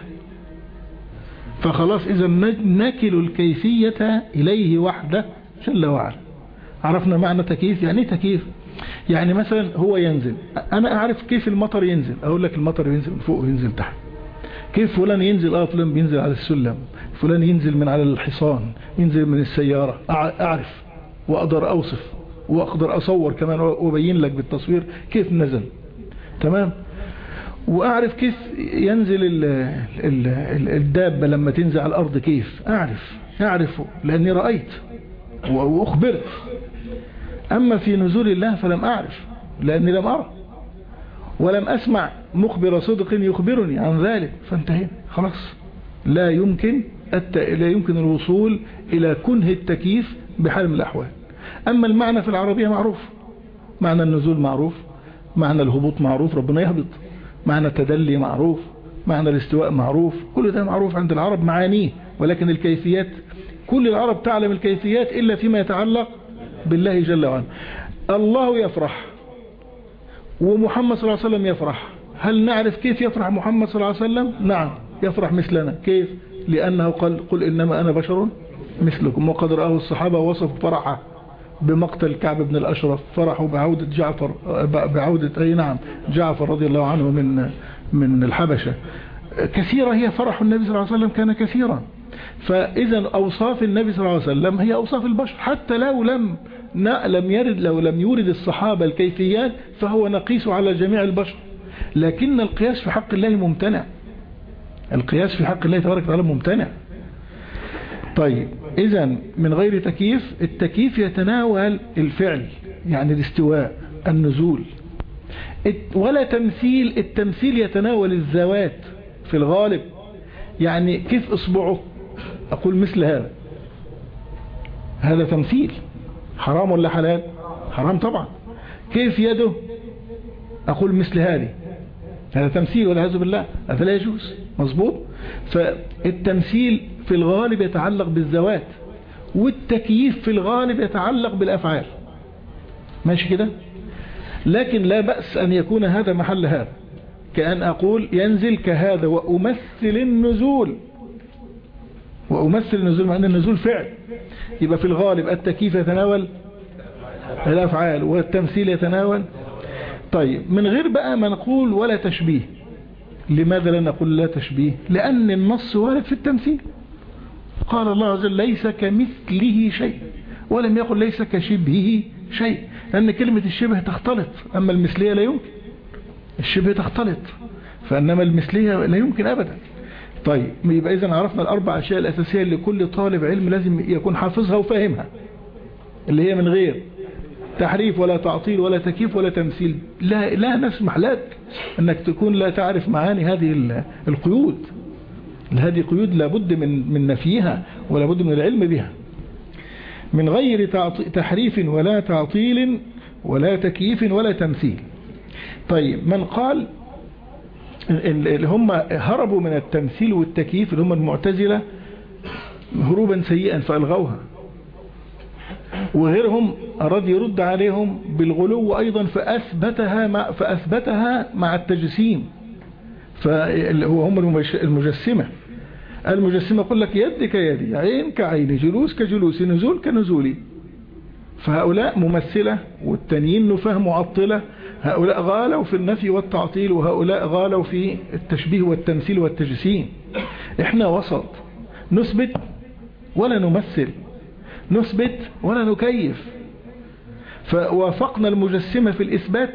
فخلاص إذا نكل الكيفية إليه وحده جل وعلا. عرفنا معنى تكييف. يعني ايه تكييف؟ يعني مثلا هو ينزل، أنا أعرف كيف المطر ينزل، أقول لك المطر ينزل من فوق وينزل تحت. كيف فلان ينزل؟ آه فلان بينزل على السلم، فلان ينزل من على الحصان، ينزل من السيارة. أعرف وأقدر أوصف وأقدر أصور كمان وأبين لك بالتصوير كيف نزل، تمام. وأعرف كيف ينزل ال ال ال الدابة لما تنزل على الأرض، كيف أعرف أعرف لأني رأيت وأخبرت. أما في نزول الله فلم أعرف لأني لم أرى ولم أسمع مخبر صدق يخبرني عن ذلك، فانتهينا خلاص. لا يمكن الت... لا يمكن الوصول إلى كنه التكييف بحال من الأحوال. أما المعنى في العربية معروف، معنى النزول معروف، معنى الهبوط معروف، ربنا يهبط، معنى التدلي معروف، معنى الاستواء معروف، كل ده معروف عند العرب معانيه. ولكن الكيفيات كل العرب تعلم الكيفيات إلا فيما يتعلق بالله جل وعلا. الله يفرح ومحمد صلى الله عليه وسلم يفرح، هل نعرف كيف يفرح محمد صلى الله عليه وسلم؟ نعم يفرح مثلنا. كيف؟ لأنه قال قل إنما أنا بشر مثلكم. وقد رآه الصحابة وصفوا فرحه بمقتل كعب بن الأشرف، فرحوا بعودة جعفر، بعودة أي نعم جعفر رضي الله عنه من من الحبشة. كثيرة هي فرح النبي صلى الله عليه وسلم، كان كثيرا. فإذا أوصاف النبي صلى الله عليه وسلم هي أوصاف البشر، حتى لو لم لم يرد لو لم يورد الصحابة الكيفيات فهو نقيس على جميع البشر. لكن القياس في حق الله ممتنع، القياس في حق الله تبارك وتعالى ممتنع. طيب إذن من غير تكييف، التكييف يتناول الفعل يعني الاستواء، النزول. ولا تمثيل، التمثيل يتناول الذوات في الغالب. يعني كيف إصبعه أقول مثل هذا، هذا تمثيل. حرام ولا حلال؟ حرام طبعا. كيف يده أقول مثل هذه، هذا تمثيل والعياذ بالله، هذا لا يجوز. مظبوط. فالتمثيل في الغالب يتعلق بالذوات، والتكييف في الغالب يتعلق بالأفعال. ماشي كده؟ لكن لا بأس أن يكون هذا محل هذا، كأن أقول ينزل كهذا وأمثل النزول، وأمثل النزول مع أن النزول فعل. يبقى في الغالب التكييف يتناول الأفعال والتمثيل يتناول. طيب من غير بقى ما نقول ولا تشبيه. لماذا لا نقول لا تشبيه؟ لأن النص وارد في التمثيل. قال الله عز وجل ليس كمثله شيء ولم يقل ليس كشبهه شيء، لأن كلمة الشبه تختلط، أما المثلية لا يمكن. الشبه تختلط، فإنما المثلية لا يمكن أبدا. طيب يبقى إذن عرفنا الأربع أشياء الأساسية اللي كل طالب علم لازم يكون حافظها وفاهمها، اللي هي من غير تحريف ولا تعطيل ولا تكييف ولا تمثيل. لا, لا نسمح لك أنك تكون لا تعرف معاني هذه القيود. هذه قيود لابد من من نفيها ولا بد من العلم بها. من غير تحريف ولا تعطيل ولا تكييف ولا تمثيل. طيب من قال اللي هم هربوا من التمثيل والتكييف اللي هم المعتزلة هروبا سيئا فألغوها، وغيرهم أراد يرد عليهم بالغلو أيضا فأثبتها مع, فأثبتها مع التجسيم، فهو هم المجسمة. المجسمة يقول لك يد كيدي، عين كعيني، جلوس كجلوسي، نزول كنزولي. فهؤلاء ممثلة والتانيين نفاه معطلة. هؤلاء غالوا في النفي والتعطيل وهؤلاء غالوا في التشبيه والتمثيل والتجسيم. احنا وسط، نثبت ولا نمثل، نثبت ولا نكيف. فوافقنا المجسمة في الإثبات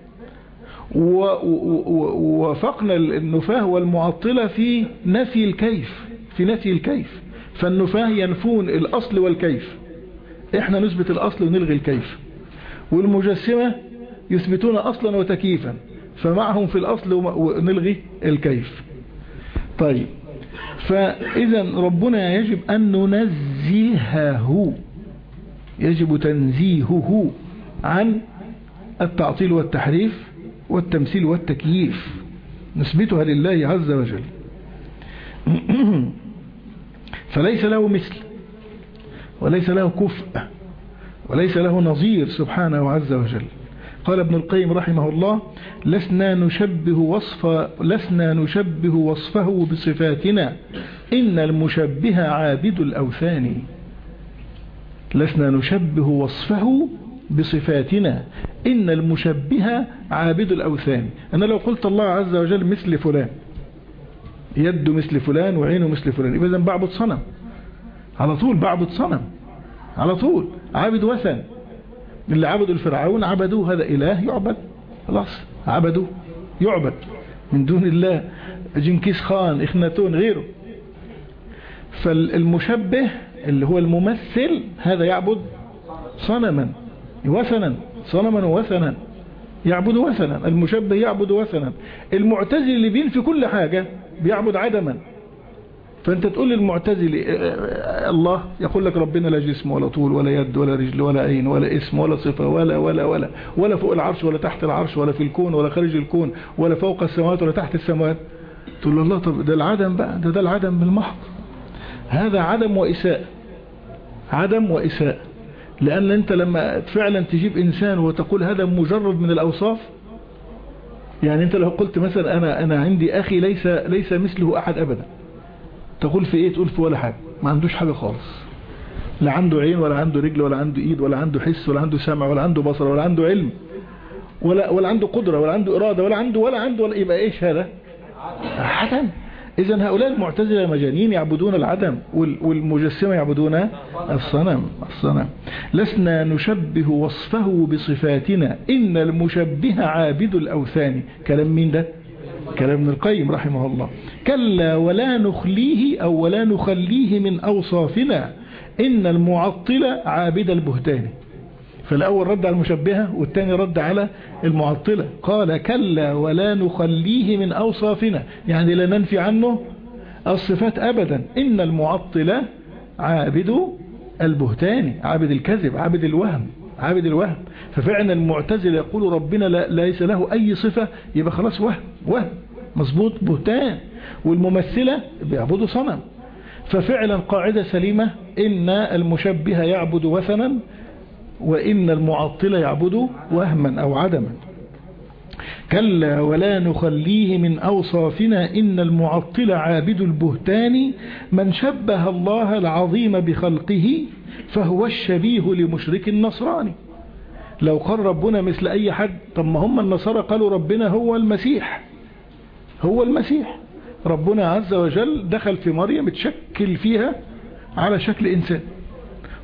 ووافقنا النفاه والمعطلة في نفي الكيف، في نفي الكيف. فالنفاه ينفون الأصل والكيف، احنا نثبت الأصل ونلغي الكيف. والمجسمة يثبتون أصلا وتكييفا، فمعهم في الأصل ونلغي الكيف. طيب فإذا ربنا يجب أن ننزهه، يجب تنزيهه عن التعطيل والتحريف والتمثيل والتكييف، نثبتها لله عز وجل. فليس له مثل وليس له كفء وليس له نظير سبحانه عز وجل. قال ابن القيم رحمه الله: لسنا نشبه وصف لسنا نشبه وصفه بصفاتنا، إن المشبه عابد الأوثان. لسنا نشبه وصفه بصفاتنا، إن المشبه عابد الأوثان. أنا لو قلت الله عز وجل مثل فلان، يد مثل فلان وعينه مثل فلان، يبقى إذن بعبد صنم على طول، بعبد صنم على طول، عابد وثن. اللي عبدوا الفرعون عبدوه، هذا إله يعبد، خلاص عبدوه يعبد من دون الله. جنكيز خان، إخناتون، غيره. فالمشبه اللي هو الممثل هذا يعبد صنما وثنا، صنما ووثنا، يعبد وثنا. المشبه يعبد وثنا. المعتزل اللي بينفي كل حاجة بيعبد عدما. فانت تقول للمعتزل الله، يقول لك ربنا لا جسم ولا طول ولا يد ولا رجل ولا عين ولا اسم ولا صفة ولا ولا ولا ولا فوق العرش ولا تحت العرش ولا في الكون ولا خارج الكون ولا فوق السماوات ولا تحت السماوات. تقول له الله، طب ده العدم بقى، ده ده العدم بالمحض. هذا عدم وإساءة، عدم وإساءة. لأن أنت لما فعلا تجيب إنسان وتقول هذا مجرد من الأوصاف، يعني أنت لو قلت مثلا أنا أنا عندي أخي ليس ليس مثله أحد أبدا، تقول في إيه؟ تقول في ولا حاجة، ما عندوش حاجة خالص، لا عنده عين ولا عنده رجل ولا عنده إيد ولا عنده حس ولا عنده سمع ولا عنده بصر ولا عنده علم ولا ولا عنده قدرة ولا عنده إرادة ولا عنده ولا عنده ولا يبقى إيش هذا؟ عدم. إذن هؤلاء المعتزلة مجانين يعبدون العدم، والمجسمة يعبدون الصنم الصنم. لسنا نشبه وصفه بصفاتنا، إن المشبه عابد الأوثان. كلام مين ده؟ كلام ابن القيم رحمه الله. كلا ولا نخليه أو ولا نخليه من أوصافنا، إن المعطل عابد البهتان. فالأول رد على المشبهة والثاني رد على المعطلة. قال كلا ولا نخليه من أوصافنا، يعني لا ننفي عنه الصفات أبدا. إن المعطل عابد البهتان، عابد الكذب، عابد الوهم، عابد الوهم. ففعلا المعتزل يقول ربنا لا ليس له أي صفة، يبقى خلاص وهم، وهم مظبوط، بهتان. والممثلة بيعبدوا صنم. ففعلا قاعدة سليمة، إن المشبه يعبد وثنا وإن المعطل يعبد وهما أو عدما. كلا ولا نخليه من أوصافنا، إن المعطل عابد البهتان. من شبه الله العظيم بخلقه فهو الشبيه لمشرك النصراني. لو قال ربنا مثل أي حد، طب ما هم النصارى قالوا ربنا هو المسيح، هو المسيح. ربنا عز وجل دخل في مريم تشكل فيها على شكل إنسان،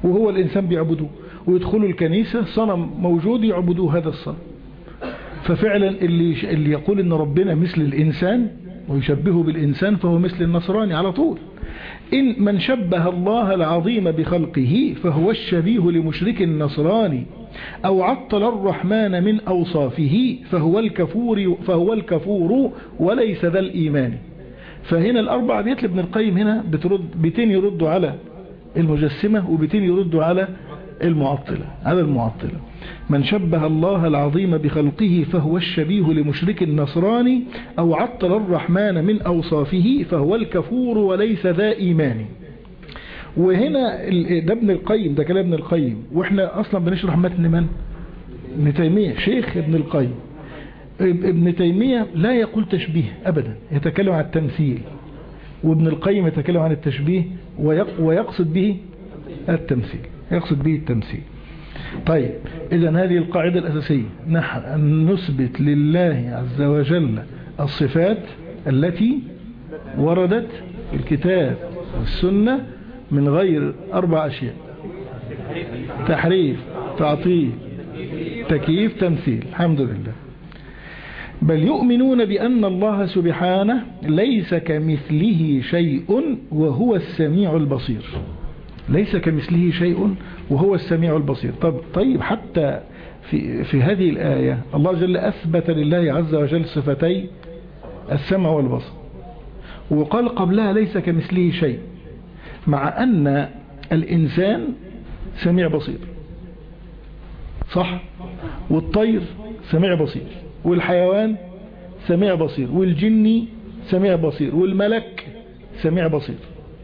وهو الإنسان بيعبدوه، ويدخلوا الكنيسة صنم موجود يعبدوه هذا الصنم. ففعلا اللي اللي يقول ان ربنا مثل الإنسان ويشبهه بالإنسان فهو مثل النصراني على طول. إن من شبه الله العظيم بخلقه فهو الشبيه لمشرك النصراني، أو عطل الرحمن من أوصافه فهو الكفور فهو الكفور وليس ذا الإيمان. فهنا الأربع بيت ابن القيم هنا بترد بيتين يردوا على المجسمة وبيتين يردوا على المعطلة على المعطلة. من شبه الله العظيم بخلقه فهو الشبيه لمشرك النصراني، أو عطل الرحمن من أوصافه فهو الكفور وليس ذا إيمان. وهنا ده ابن القيم، ده كلام ابن القيم، واحنا أصلا بنشرح متن من؟ ابن تيمية شيخ ابن القيم. ابن تيمية لا يقول تشبيه أبدا، يتكلم عن التمثيل، وابن القيم يتكلم عن التشبيه ويقصد به التمثيل يقصد به التمثيل. طيب إذا هذه القاعدة الأساسية، نحن نثبت لله عز وجل الصفات التي وردت في الكتاب والسنة من غير أربع أشياء: تحريف، تعطيل، تكييف، تمثيل. الحمد لله. بل يؤمنون بأن الله سبحانه ليس كمثله شيء وهو السميع البصير. ليس كمثله شيء وهو السميع البصير. طب طيب حتى في في هذه الآية الله جل أثبت لله عز وجل صفتي السمع والبصر، وقال قبلها ليس كمثله شيء، مع أن الإنسان سميع بصير، صح؟ والطير سميع بصير، والحيوان سميع بصير، والجني سميع بصير، والملك سميع بصير.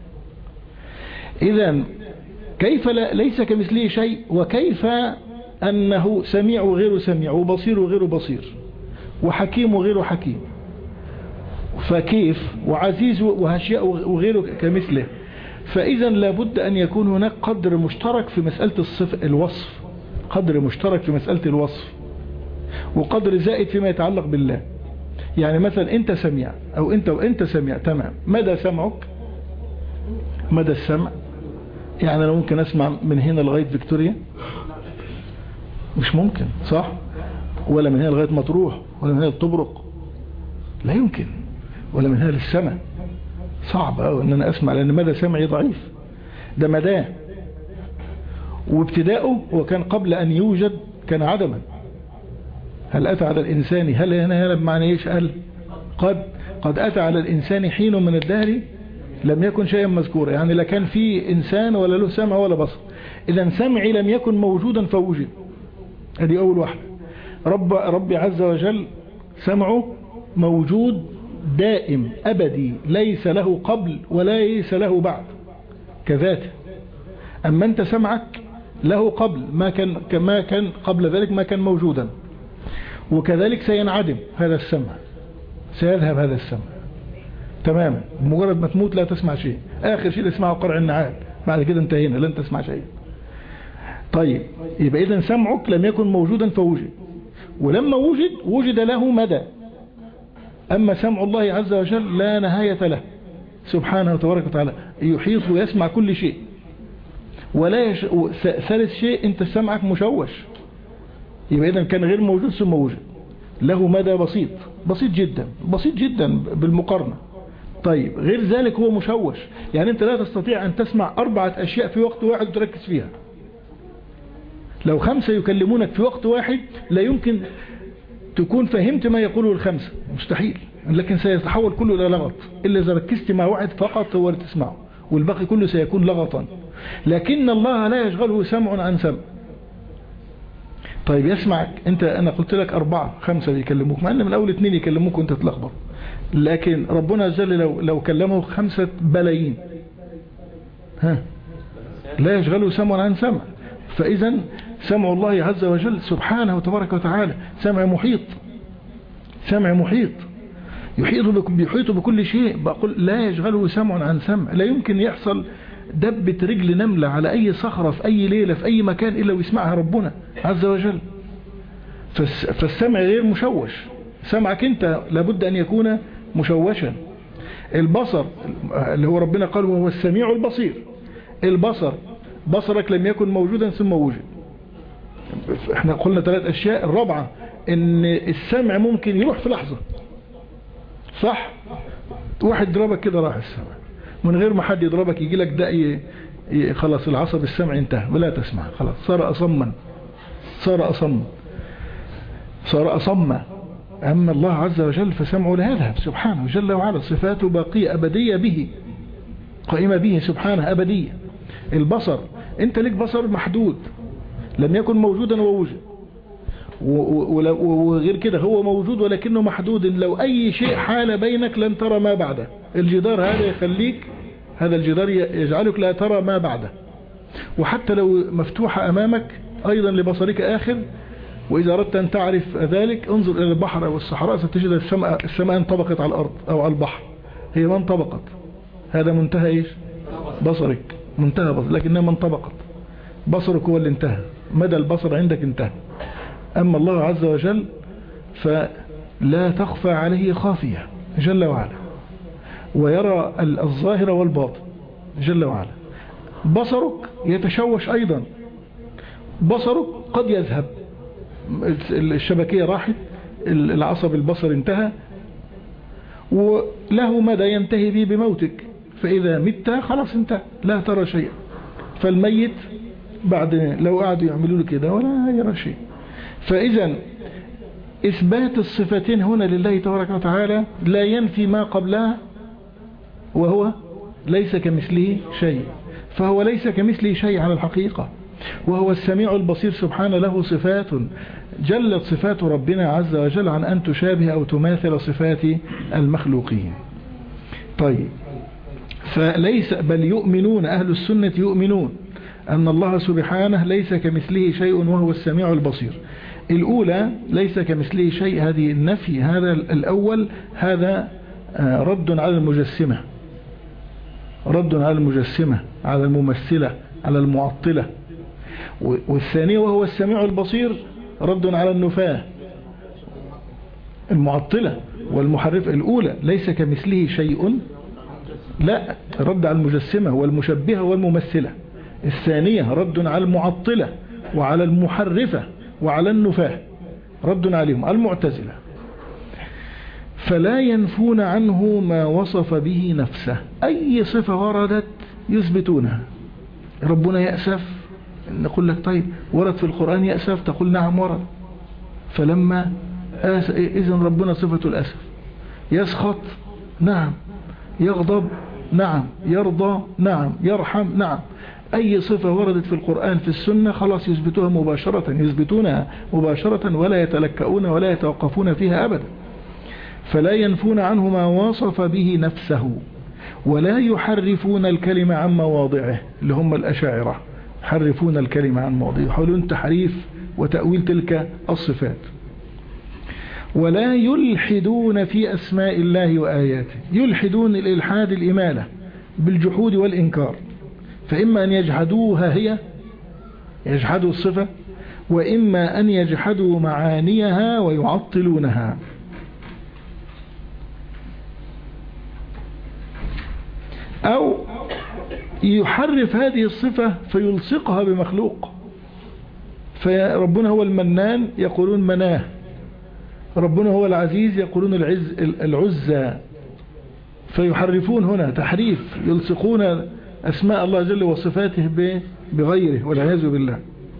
إذن كيف لا ليس كمثله شيء، وكيف أنه سميع وغير سميع، وبصير وغير بصير، وحكيم وغير حكيم، فكيف وعزيز وهشياء وغيره كمثله؟ فإذا لابد أن يكون هناك قدر مشترك في مسألة الصف الوصف، قدر مشترك في مسألة الوصف، وقدر زائد فيما يتعلق بالله. يعني مثلا أنت سميع أو أنت وأنت سميع، تمام، مدى سمعك، مدى السمع، يعني أنا ممكن أسمع من هنا لغاية فيكتوريا؟ مش ممكن، صح؟ ولا من هنا لغاية مطروح، ولا من هنا لطبرق، لا يمكن، ولا من هنا للسماء، صعب أوي أن أنا أسمع، لأن مدى سمعي ضعيف. ده مداه، وابتداؤه وكان قبل أن يوجد كان عدما. هل أتى على الإنسان، هل هنا هنا بمعنى إيش؟ قال قد قد أتى على الإنسان حين من الدهر لم يكن شيئا مذكورا، يعني لا كان في إنسان ولا له سمع ولا بصر. إذا سمعي لم يكن موجودا فوجد. هذه أول واحدة. رب ربي عز وجل سمعه موجود دائم أبدي، ليس له قبل ولا ليس له بعد كذاته. أما أنت سمعك له قبل، ما كان كما كان قبل ذلك ما كان موجودا، وكذلك سينعدم هذا السمع، سيذهب هذا السمع تماما. بمجرد ما تموت لا تسمع شيء، آخر شيء تسمعه قرع النعال، بعد كده انتهينا، لن تسمع شيء. طيب يبقى إذن سمعك لم يكن موجودا فوجد، ولما وجد وجد له مدى. أما سمع الله عز وجل لا نهاية له سبحانه وتبارك وتعالى، يحيط ويسمع كل شيء، ولا يش... ثالث شيء أنت سمعك مشوش، يبقى إذن كان غير موجود ثم وجد، له مدى بسيط بسيط جدا بسيط جدا بالمقارنة. طيب غير ذلك هو مشوش، يعني أنت لا تستطيع أن تسمع أربعة أشياء في وقت واحد وتركز فيها. لو خمسة يكلمونك في وقت واحد لا يمكن تكون فهمت ما يقوله الخمسة، مستحيل، لكن سيتحول كله إلى لغط إلا إذا ركزت مع واحد فقط هو اللي تسمعه، والباقي كله سيكون لغطا. لكن الله لا يشغله سمع عن سمع. طيب يسمعك أنت، أنا قلت لك أربعة خمسة يكلموك، مع أن من أول اثنين يكلموك وأنت تلخبط، لكن ربنا جل لو, لو كلمه خمسة بلايين ها لا يشغله سمع عن سمع. فإذا سمع الله عز وجل سبحانه وتبارك وتعالى سمع محيط، سمع محيط يحيط بيحيط بكل شيء. بقول لا يشغله سمع عن سمع، لا يمكن يحصل دبة رجل نملة على أي صخرة في أي ليلة في أي مكان إلا ويسمعها ربنا عز وجل. فالسمع غير مشوش، سمعك أنت لابد أن يكون مشوشا. البصر اللي هو ربنا قال وهو السميع البصير، البصر بصرك لم يكن موجودا ثم وجد. احنا قلنا ثلاث اشياء. الرابعة ان السمع ممكن يروح في لحظة، صح؟ واحد ضربك كده راح السمع من غير ما حد يضربك، يجي لك داء خلاص العصب السمع انتهى ولا تسمع، خلاص صار أصما، صار أصم صار أصم. أما الله عز وجل فسمعه لا يذهب سبحانه جل وعلا، صفاته باقية أبدية به، قائمة به سبحانه أبدية. البصر انت لك بصر محدود لم يكن موجودا ووجد، وغير كده هو موجود ولكنه محدود، لو أي شيء حال بينك لن ترى ما بعده. الجدار هذا يخليك، هذا الجدار يجعلك لا ترى ما بعده. وحتى لو مفتوحة أمامك أيضا لبصرك آخر، وإذا أردت أن تعرف ذلك انظر إلى البحر أو الصحراء ستجد السماء السماء انطبقت على الأرض أو على البحر، هي ما انطبقت، هذا منتهى إيش؟ بصرك، منتهى بصر، لكنها ما انطبقت، بصرك هو اللي انتهى، مدى البصر عندك انتهى. أما الله عز وجل فلا تخفى عليه خافية جل وعلا، ويرى الظاهر والباطن جل وعلا. بصرك يتشوش أيضا، بصرك قد يذهب، الشبكية راحت، العصب البصر انتهى، وله مدى ينتهي به بموتك، فإذا مت خلاص انتهى لا ترى شيء. فالميت بعد لو قعدوا يعملوا له كده ولا يرى شيء. فإذا إثبات الصفتين هنا لله تبارك وتعالى لا ينفي ما قبلها، وهو ليس كمثله شيء، فهو ليس كمثله شيء على الحقيقة، وهو السميع البصير سبحانه، له صفات جلت صفات ربنا عز وجل عن أن تشابه أو تماثل صفات المخلوقين. طيب، فليس بل يؤمنون، أهل السنة يؤمنون أن الله سبحانه ليس كمثله شيء وهو السميع البصير. الأولى ليس كمثله شيء، هذه النفي، هذا الأول هذا رد على المجسمة، رد على المجسمة، على الممثلة، على المعطلة. والثانية وهو السميع البصير رد على النفاة المعطلة والمحرف. الأولى ليس كمثله شيء، لا، رد على المجسمة والمشبهة والممثلة. الثانية رد على المعطلة وعلى المحرفة وعلى النفاة، رد عليهم المعتزلة. فلا ينفون عنه ما وصف به نفسه، أي صفة وردت يثبتونها. ربنا يأسف، نقول لك طيب ورد في القرآن يأسف، تقول نعم ورد. فلما إذن ربنا صفة الأسف. يسخط نعم، يغضب نعم، يرضى نعم، يرحم نعم. أي صفة وردت في القرآن في السنة خلاص يثبتوها مباشرة، يثبتونها مباشرة ولا يتلكؤون ولا يتوقفون فيها أبدا. فلا ينفون عنه ما وصف به نفسه، ولا يحرفون الكلمة عن مواضعه، اللي هم الأشاعرة، يحرفون الكلمة عن مواضعه، يحاولون تحريف وتأويل تلك الصفات. ولا يلحدون في أسماء الله وآياته، يلحدون الإلحاد الإمالة بالجحود والإنكار، فإما أن يجحدوها هي، يجحدوا الصفة، وإما أن يجحدوا معانيها ويعطلونها. أو يحرف هذه الصفة فيلصقها بمخلوق، فربنا هو المنان يقولون مناه، ربنا هو العزيز يقولون العز العزة، فيحرفون هنا تحريف، يلصقون أسماء الله جل وصفاته بغيره والعياذ بالله.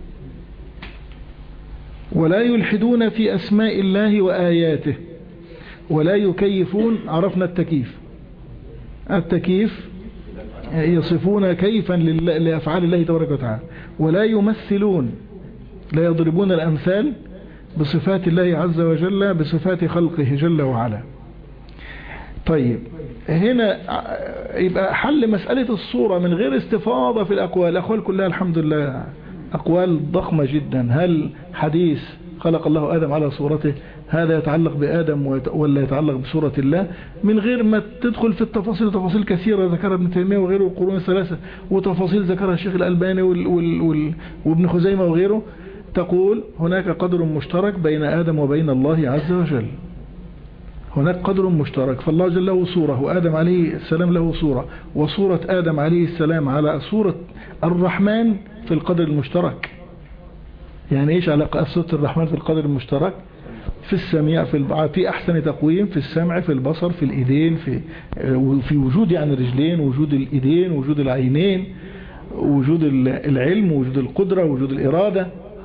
ولا يلحدون في أسماء الله وآياته، ولا يكيفون، عرفنا التكييف، التكييف يصفون كيفا لأفعال الله تبارك وتعالى. ولا يمثلون، لا يضربون الأمثال بصفات الله عز وجل بصفات خلقه جل وعلا. طيب، هنا يبقى حل مسألة الصورة من غير استفاضة في الأقوال. الأقوال كلها الحمد لله أقوال ضخمة جدا. هل حديث خلق الله آدم على صورته هذا يتعلق بآدم ولا يتعلق بصورة الله، من غير ما تدخل في التفاصيل، تفاصيل كثيرة ذكرها ابن تيمية وغيره القرون الثلاثة، وتفاصيل ذكرها الشيخ الألباني وال وال وال وابن خزيمة وغيره. تقول هناك قدر مشترك بين آدم وبين الله عز وجل، هناك قدر مشترك، فالله جل له صورة، وآدم عليه السلام له صورة، وصورة آدم عليه السلام على صورة الرحمن في القدر المشترك. يعني ايش علاقة صفة الرحمن في القدر المشترك؟ في السميع، في في احسن تقويم، في السمع، في البصر، في الايدين، في في وجود يعني الرجلين، وجود الايدين، وجود العينين، وجود العلم، وجود القدرة، وجود الإرادة.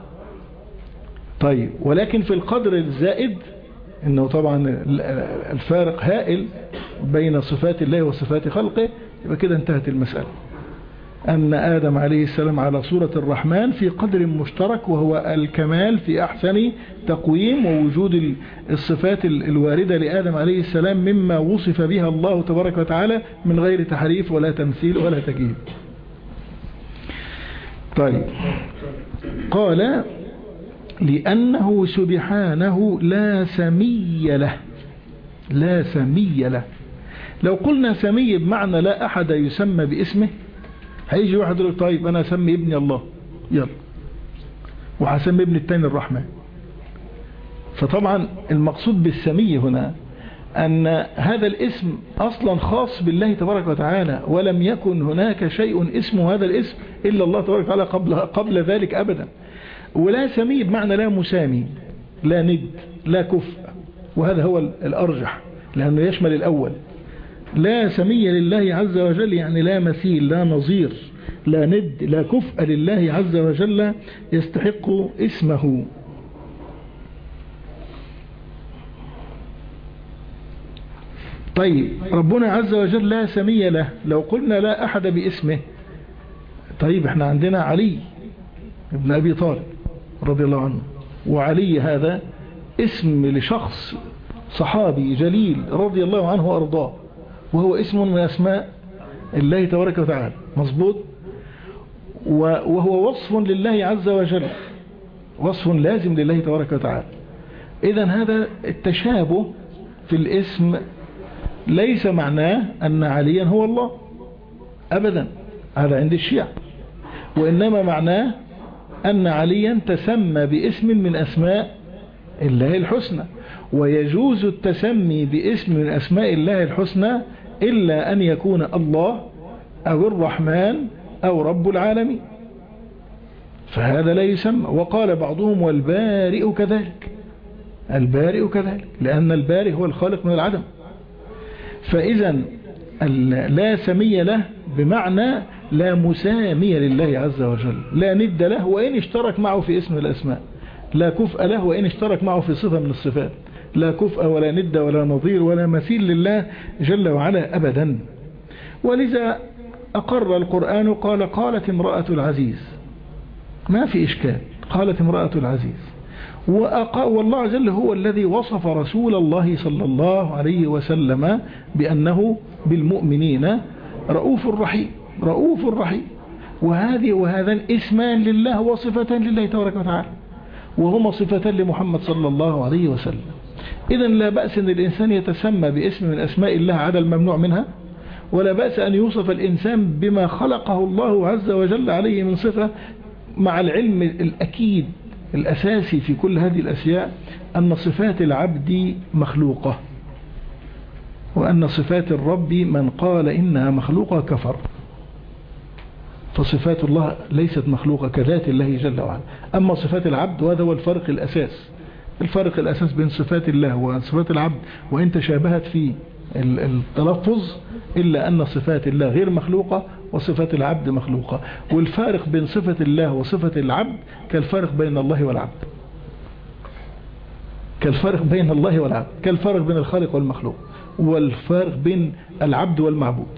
طيب ولكن في القدر الزائد انه طبعا الفارق هائل بين صفات الله وصفات خلقه، يبقى كده انتهت المسألة. أن آدم عليه السلام على صورة الرحمن في قدر مشترك، وهو الكمال في أحسن تقويم، ووجود الصفات الواردة لآدم عليه السلام مما وصف بها الله تبارك وتعالى من غير تحريف ولا تمثيل ولا تكييف. طيب قال لأنه سبحانه لا سمي له. لا سمي له. لو قلنا سمي بمعنى لا أحد يسمى باسمه، هيجي واحد يقول طيب أنا أسمي ابني الله، يلا، وهسمي ابن التاني الرحمن. فطبعا المقصود بالسمي هنا أن هذا الاسم أصلا خاص بالله تبارك وتعالى، ولم يكن هناك شيء اسمه هذا الاسم إلا الله تبارك وتعالى قبل, قبل ذلك أبدا. ولا سمي بمعنى لا مسامي، لا ند، لا كفء، وهذا هو الأرجح لأنه يشمل الأول. لا سمي لله عز وجل يعني لا مثيل، لا نظير، لا ند، لا كفء لله عز وجل يستحق اسمه. طيب ربنا عز وجل لا سمي له. لو قلنا لا أحد باسمه، طيب احنا عندنا علي ابن أبي طالب رضي الله عنه، وعلي هذا اسم لشخص صحابي جليل رضي الله عنه وأرضاه، وهو اسم من أسماء الله تبارك وتعالى، مظبوط، وهو وصف لله عز وجل، وصف لازم لله تبارك وتعالى. إذن هذا التشابه في الاسم ليس معناه أن عليا هو الله أبدا، هذا عند الشيعة، وإنما معناه أن عليا تسمى باسم من أسماء الله الحسنى، ويجوز التسمي باسم من أسماء الله الحسنى إلا أن يكون الله أو الرحمن أو رب العالمين، فهذا لا يسمى. وقال بعضهم والبارئ كذلك، البارئ كذلك، لأن البارئ هو الخالق من العدم. فإذا لا سمي له بمعنى لا مسامي لله عز وجل، لا ند له وإن اشترك معه في اسم الأسماء، لا كفء له وإن اشترك معه في صفة من الصفات، لا كفء ولا ند ولا نظير ولا مثيل لله جل وعلا أبدا. ولذا أقر القرآن قال قالت امرأة العزيز، ما في إشكال، قالت امرأة العزيز. والله عز وجل هو الذي وصف رسول الله صلى الله عليه وسلم بأنه بالمؤمنين رؤوف رحيم، رؤوف رحيم. وهذه وهذا اسمان لله وصفتان لله تبارك وتعالى، وهما صفتان لمحمد صلى الله عليه وسلم. إذن لا بأس أن الإنسان يتسمى باسم من أسماء الله عدا الممنوع منها، ولا بأس أن يوصف الإنسان بما خلقه الله عز وجل عليه من صفة، مع العلم الأكيد الأساسي في كل هذه الأشياء أن صفات العبد مخلوقة، وأن صفات الرب من قال إنها مخلوقة كفر. فصفات الله ليست مخلوقة كذات الله جل وعلا، أما صفات العبد، وهذا هو الفرق الأساس، الفرق الأساس بين صفات الله وصفات العبد، وإن تشابهت في التلفظ إلا أن صفات الله غير مخلوقة وصفات العبد مخلوقة. والفارق بين صفة الله وصفة العبد كالفارق بين الله والعبد، كالفارق بين الله والعبد، كالفارق بين الخالق والمخلوق، والفارق بين العبد والمعبود.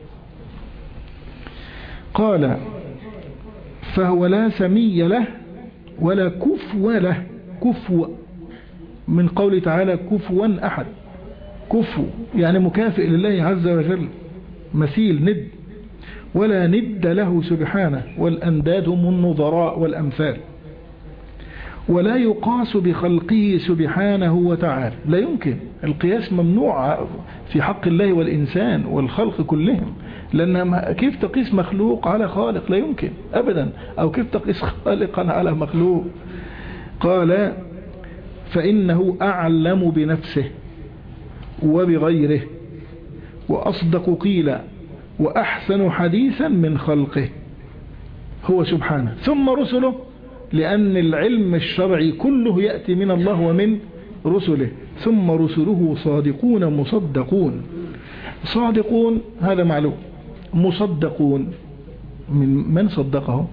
قال فهو لا سمي له ولا كفو له، كفو من قول تعالى كفوا أحد، كفو يعني مكافئ لله عز وجل، مثيل ند، ولا ند له سبحانه، والأنداد هم النظراء والأمثال. ولا يقاس بخلقه سبحانه وتعالى، لا يمكن القياس، ممنوع في حق الله والإنسان والخلق كلهم، لأن كيف تقيس مخلوق على خالق؟ لا يمكن أبدا. أو كيف تقيس خالقا على مخلوق؟ قال فإنه أعلم بنفسه وبغيره، وأصدق قيلا، وأحسن حديثا من خلقه. هو سبحانه، ثم رسله، لأن العلم الشرعي كله يأتي من الله ومن رسله، ثم رسله صادقون مصدقون. صادقون هذا معلوم، مصدقون من من صدقه؟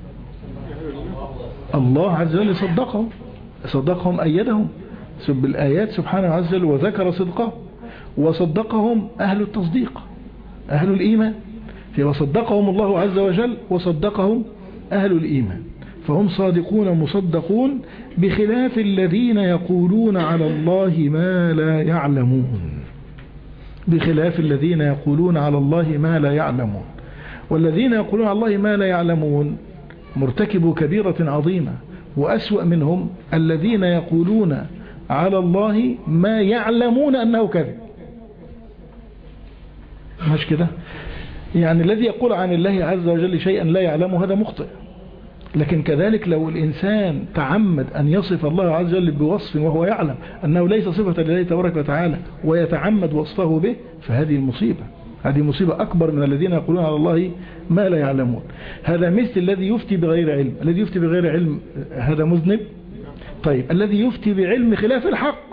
الله عز وجل صدقهم، صدقهم أيدهم بالآيات سبحانه عز وجل وذكر صدقه، وصدقهم أهل التصديق أهل الإيمان، فصدقهم الله عز وجل وصدقهم أهل الإيمان، فهم صادقون مصدقون، بخلاف الذين يقولون على الله ما لا يعلمون، بخلاف الذين يقولون على الله ما لا يعلمون. والذين يقولون على الله ما لا يعلمون مرتكبوا كبيرة عظيمة، وأسوأ منهم الذين يقولون على الله ما يعلمون أنه كذب. مش كده؟ يعني الذي يقول عن الله عز وجل شيئا لا يعلمه هذا مخطئ. لكن كذلك لو الإنسان تعمد أن يصف الله عز وجل بوصف وهو يعلم أنه ليس صفة لله تبارك وتعالى ويتعمد وصفه به، فهذه المصيبة، هذه مصيبة أكبر من الذين يقولون على الله ما لا يعلمون. هذا مثل الذي يفتي بغير علم، الذي يفتي بغير علم هذا مذنب. طيب الذي يفتي بعلم خلاف الحق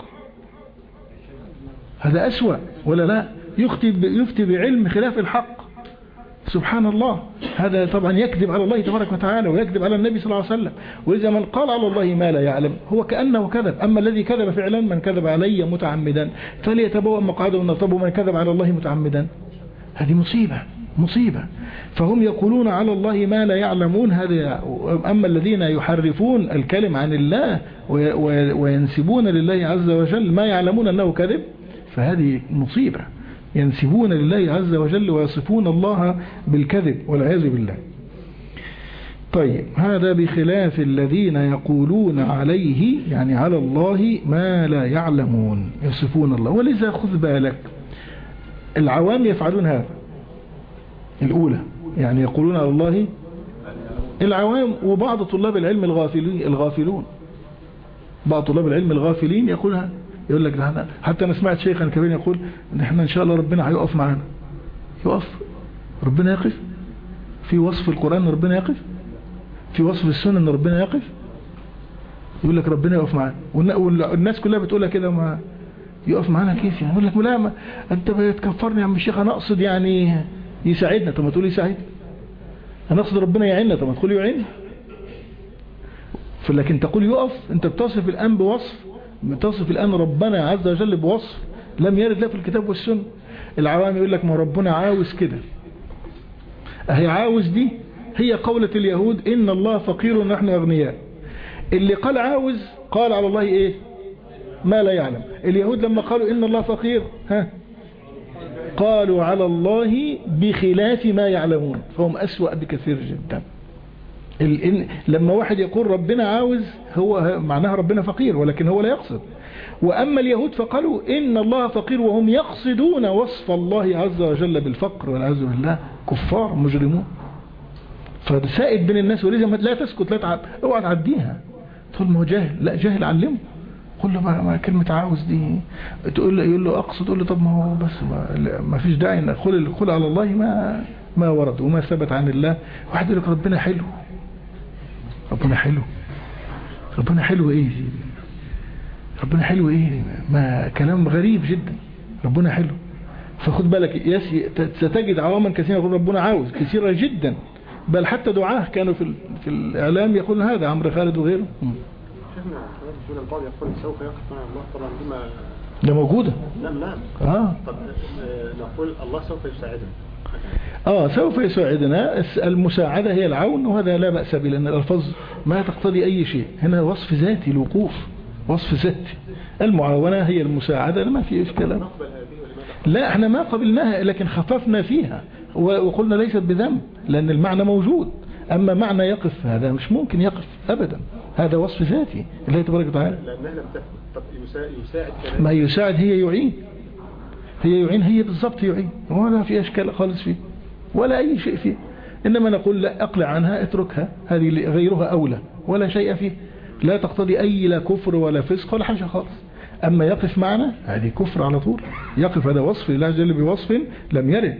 هذا أسوأ ولا لا؟ يفتي بعلم خلاف الحق، سبحان الله، هذا طبعا يكذب على الله تبارك وتعالى ويكذب على النبي صلى الله عليه وسلم. وإذا من قال على الله ما لا يعلم هو كأنه كذب. أما الذي كذب فعلا من كذب علي متعمدا فليتبوأ مقعده من النار، ومن كذب على الله متعمدا هذه مصيبة مصيبة. فهم يقولون على الله ما لا يعلمون هذا. أما الذين يحرفون الكلم عن الله وينسبون لله عز وجل ما يعلمون أنه كذب فهذه مصيبة، ينسبون لله عز وجل ويصفون الله بالكذب والعياذ بالله. طيب هذا بخلاف الذين يقولون عليه يعني على الله ما لا يعلمون، يصفون الله. ولذا خذ بالك العوام يفعلون هذا الأولى، يعني يقولون على الله العوام، وبعض طلاب العلم الغافلين الغافلون بعض طلاب العلم الغافلين يقول هذا، يقول لك ده حتى انا سمعت شيخا كبير يقول ان احنا ان شاء الله ربنا هيقف معانا. يقف؟ ربنا يقف؟ في وصف القرآن ربنا يقف؟ في وصف السنة ان ربنا يقف؟ يقول لك ربنا يقف معانا، والناس كلها بتقولها كده، ما يقف معانا كيف يعني؟ يقول لك لا ما انت بتكفرني يا عم الشيخ، انا اقصد يعني يساعدنا. طب ما تقول يساعدنا، انا اقصد ربنا يعيننا، طب ما تقول يعيننا. فلكن تقول يقف، انت بتصف الان بوصف، بتصف الان ربنا عز وجل بوصف لم يرد لا في الكتاب والسنة. العوام يقول لك ما ربنا عاوز كده، اهي عاوز دي هي قولة اليهود ان الله فقير ونحن اغنياء. اللي قال عاوز قال على الله ايه؟ ما لا يعلم. اليهود لما قالوا ان الله فقير ها قالوا على الله بخلاف ما يعلمون، فهم أسوأ بكثير جدا. لما واحد يقول ربنا عاوز هو معناها ربنا فقير، ولكن هو لا يقصد. وأما اليهود فقالوا إن الله فقير وهم يقصدون وصف الله عز وجل بالفقر والعياذ بالله، كفار مجرمون. فسائد بين الناس، ولذا لا تسكت، لا تعب، اوعى تعديها تقول ما هو جاهل، لا جاهل علمه، قل له ما كلمة عاوز دي، تقول له يقول له اقصد، تقول له طب ما هو بس ما, ما فيش داعي ان قل قل على الله ما ما ورد وما ثبت عن الله. واحد يقول لك ربنا حلو، ربنا حلو، ربنا حلو ايه؟ ربنا حلو ايه؟ ما كلام غريب جدا، ربنا حلو. فخد بالك ستجد عواما كثيرة يقول ربنا عاوز، كثيرة جدا، بل حتى دعاه كانوا في في الاعلام يقول هذا، عمرو خالد وغيره. شيخنا حضرتك البعض يقول سوف يقف مع الله، طبعا دي ما ده موجودة. نعم نعم اه طب نقول الله سوف يساعدنا. اه سوف يساعدنا، المساعدة هي العون، وهذا لا بأس به لأن الألفاظ ما تقتضي أي شيء. هنا وصف ذاتي، الوقوف وصف ذاتي، المعاونة هي المساعدة، ما في إشكال. لا احنا ما قبلناها، لكن خففنا فيها وقلنا ليست بذنب لأن المعنى موجود. أما معنى يقف هذا مش ممكن يقف أبدا، هذا وصف ذاتي الله تبارك وتعالى. لأنها لم تثبت. طب يساعد كلام، ما يساعد هي يعين، هي يعين، هي بالضبط يعين، ولا في أشكال خالص فيه ولا أي شيء فيه. إنما نقول لا، أقلع عنها، اتركها، هذه غيرها أولى، ولا شيء فيه، لا تقتضي أي لا كفر ولا فسق ولا حاجة خالص. أما يقف معنا هذه كفر على طول، يقف هذا وصف لله جل بوصف لم يرد.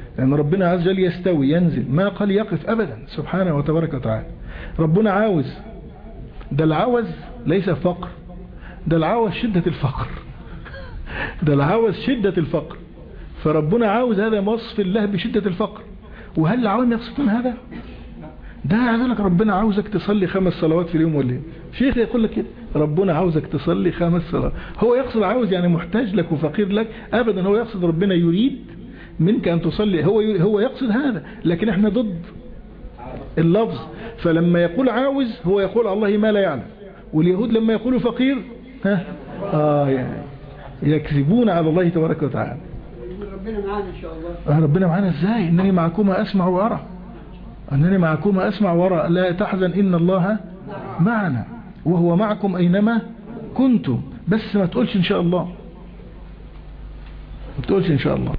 لأن ربنا عز وجل يستوي ينزل، ما قال يقف أبدا سبحانه وتبارك وتعالى. ربنا عاوز، ده العوز ليس فقر، ده العوز شدة الفقر ده العوز شدة الفقر. فربنا عاوز، هذا وصف الله بشدة الفقر. وهل العوام يقصدون هذا؟ ده يقول لك ربنا عاوزك تصلي خمس صلوات في اليوم والليل. شيخ يقول لك كده ربنا عاوزك تصلي خمس صلوات. هو يقصد عاوز يعني محتاج لك وفقير لك؟ ابدا، هو يقصد ربنا يريد منك ان تصلي، هو هو يقصد هذا. لكن احنا ضد اللفظ. فلما يقول عاوز هو يقول الله ما لا يعلم. واليهود لما يقولوا فقير ها اه يعني يكذبون على الله تبارك وتعالى. ربنا معانا ان شاء الله. آه ربنا معانا ازاي؟ انني معكما اسمع وارى، انني معكما اسمع وارى، لا تحزن ان الله معنا وهو معكم اينما كنتم. بس ما تقولش ان شاء الله، ما تقولش ان شاء الله.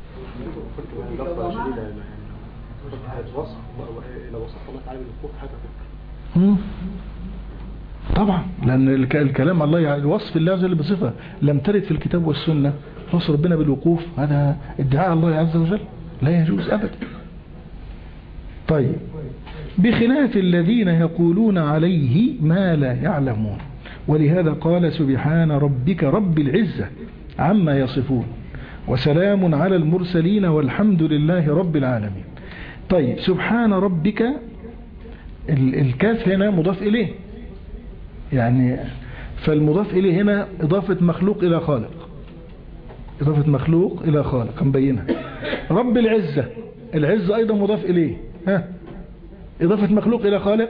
طبعا، لان الكلام الله يعني وصف الله عز وجل بصفه لم ترد في الكتاب والسنه، وصف ربنا بالوقوف، هذا ادعاء الله عز وجل لا يجوز ابدا. طيب، بخلاف الذين يقولون عليه ما لا يعلمون، ولهذا قال سبحان ربك رب العزة عما يصفون وسلام على المرسلين والحمد لله رب العالمين. طيب، سبحان ربك، الكاف هنا مضاف إليه، يعني فالمضاف إليه هنا إضافة مخلوق إلى خالق، إضافة مخلوق إلى خالق مبينها. رب العزة، العزة أيضا مضاف إليه، ها إضافة مخلوق إلى خالق؟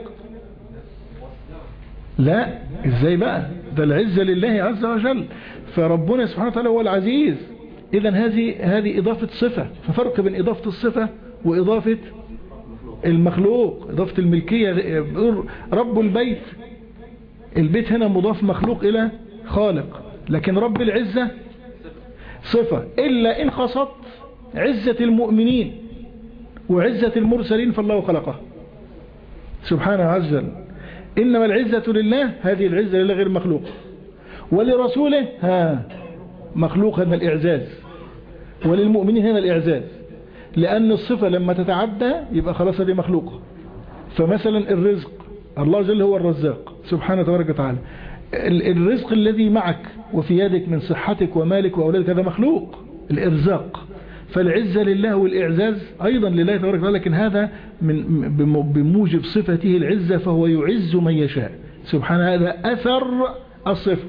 لا، إزاي بقى؟ ده العزة لله عز وجل، فربنا سبحانه وتعالى هو العزيز. إذن هذه هذه إضافة صفة، ففرق بين إضافة الصفة وإضافة المخلوق، إضافة الملكية. رب البيت، البيت هنا مضاف مخلوق إلى خالق، لكن رب العزة صفة، إلا إن خصت عزة المؤمنين وعزة المرسلين فالله خلقه سبحانه عز وجل. إنما العزة لله، هذه العزة لله غير مخلوق، ولرسوله ها مخلوق هذا الإعزاز، وللمؤمنين هنا الإعزاز، لأن الصفة لما تتعدى يبقى خلاص هذه مخلوقة. فمثلا الرزق، الله جل هو الرزاق سبحانه تبارك وتعالى، الرزق الذي معك وفي يدك من صحتك ومالك وأولادك هذا مخلوق، الإرزاق. فالعزة لله والإعزاز أيضا لله تبارك وتعالى، لكن هذا من بموجب صفته العزة، فهو يعز من يشاء سبحانه، هذا أثر الصفة.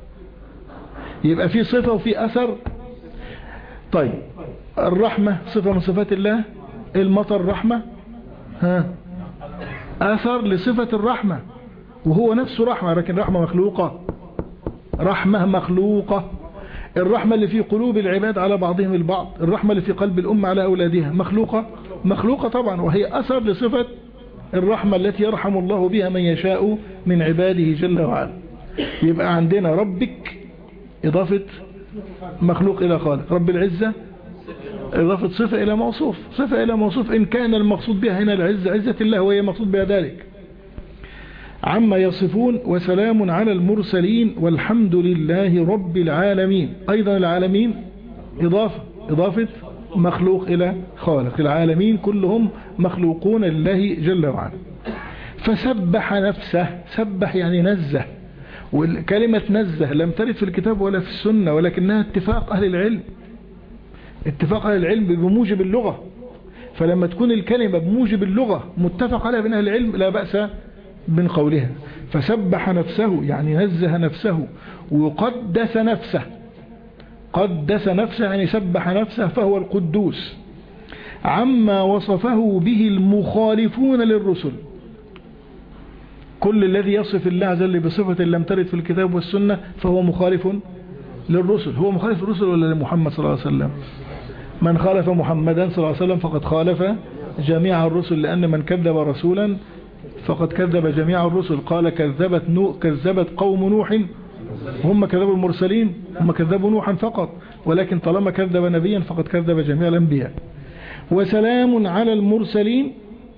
يبقى في صفة وفي أثر. طيب، الرحمة صفة من صفات الله، المطر رحمة، ها أثر لصفة الرحمة، وهو نفسه رحمة، لكن رحمة مخلوقة، رحمة مخلوقة. الرحمة اللي في قلوب العباد على بعضهم البعض، الرحمة اللي في قلب الأم على أولادها مخلوقة، مخلوقة طبعا، وهي أثر لصفة الرحمة التي يرحم الله بها من يشاء من عباده جل وعلا. يبقى عندنا ربك إضافة مخلوق إلى خالق، رب العزة إضافة صفة إلى موصوف، صفة إلى موصوف، إن كان المقصود بها هنا العزة عزة الله وهي مقصود بها ذلك. عما يصفون وسلام على المرسلين والحمد لله رب العالمين. أيضا العالمين إضافة إضافة مخلوق إلى خالق، العالمين كلهم مخلوقون لله جل وعلا. فسبح نفسه، سبح يعني نزه، والكلمة نزه لم ترد في الكتاب ولا في السنة، ولكنها اتفاق أهل العلم، اتفاق أهل العلم بموجب اللغة. فلما تكون الكلمة بموجب اللغة متفق عليها بين أهل العلم لا بأس من قولها. فسبح نفسه يعني نزه نفسه، وقدس نفسه، قدس نفسه يعني سبح نفسه، فهو القدوس عما وصفه به المخالفون للرسل. كل الذي يصف الله عز وجل بصفة لم ترد في الكتاب والسنة فهو مخالف للرسل. هو مخالف للرسل ولا لمحمد صلى الله عليه وسلم؟ من خالف محمدا صلى الله عليه وسلم فقد خالف جميع الرسل، لأن من كذب رسولا فقد كذب جميع الرسل. قال كذبت نو كذبت قوم نوح، هم كذبوا المرسلين، هم كذبوا نوحا فقط، ولكن طالما كذب نبيا فقد كذب جميع الأنبياء. وسلام على المرسلين،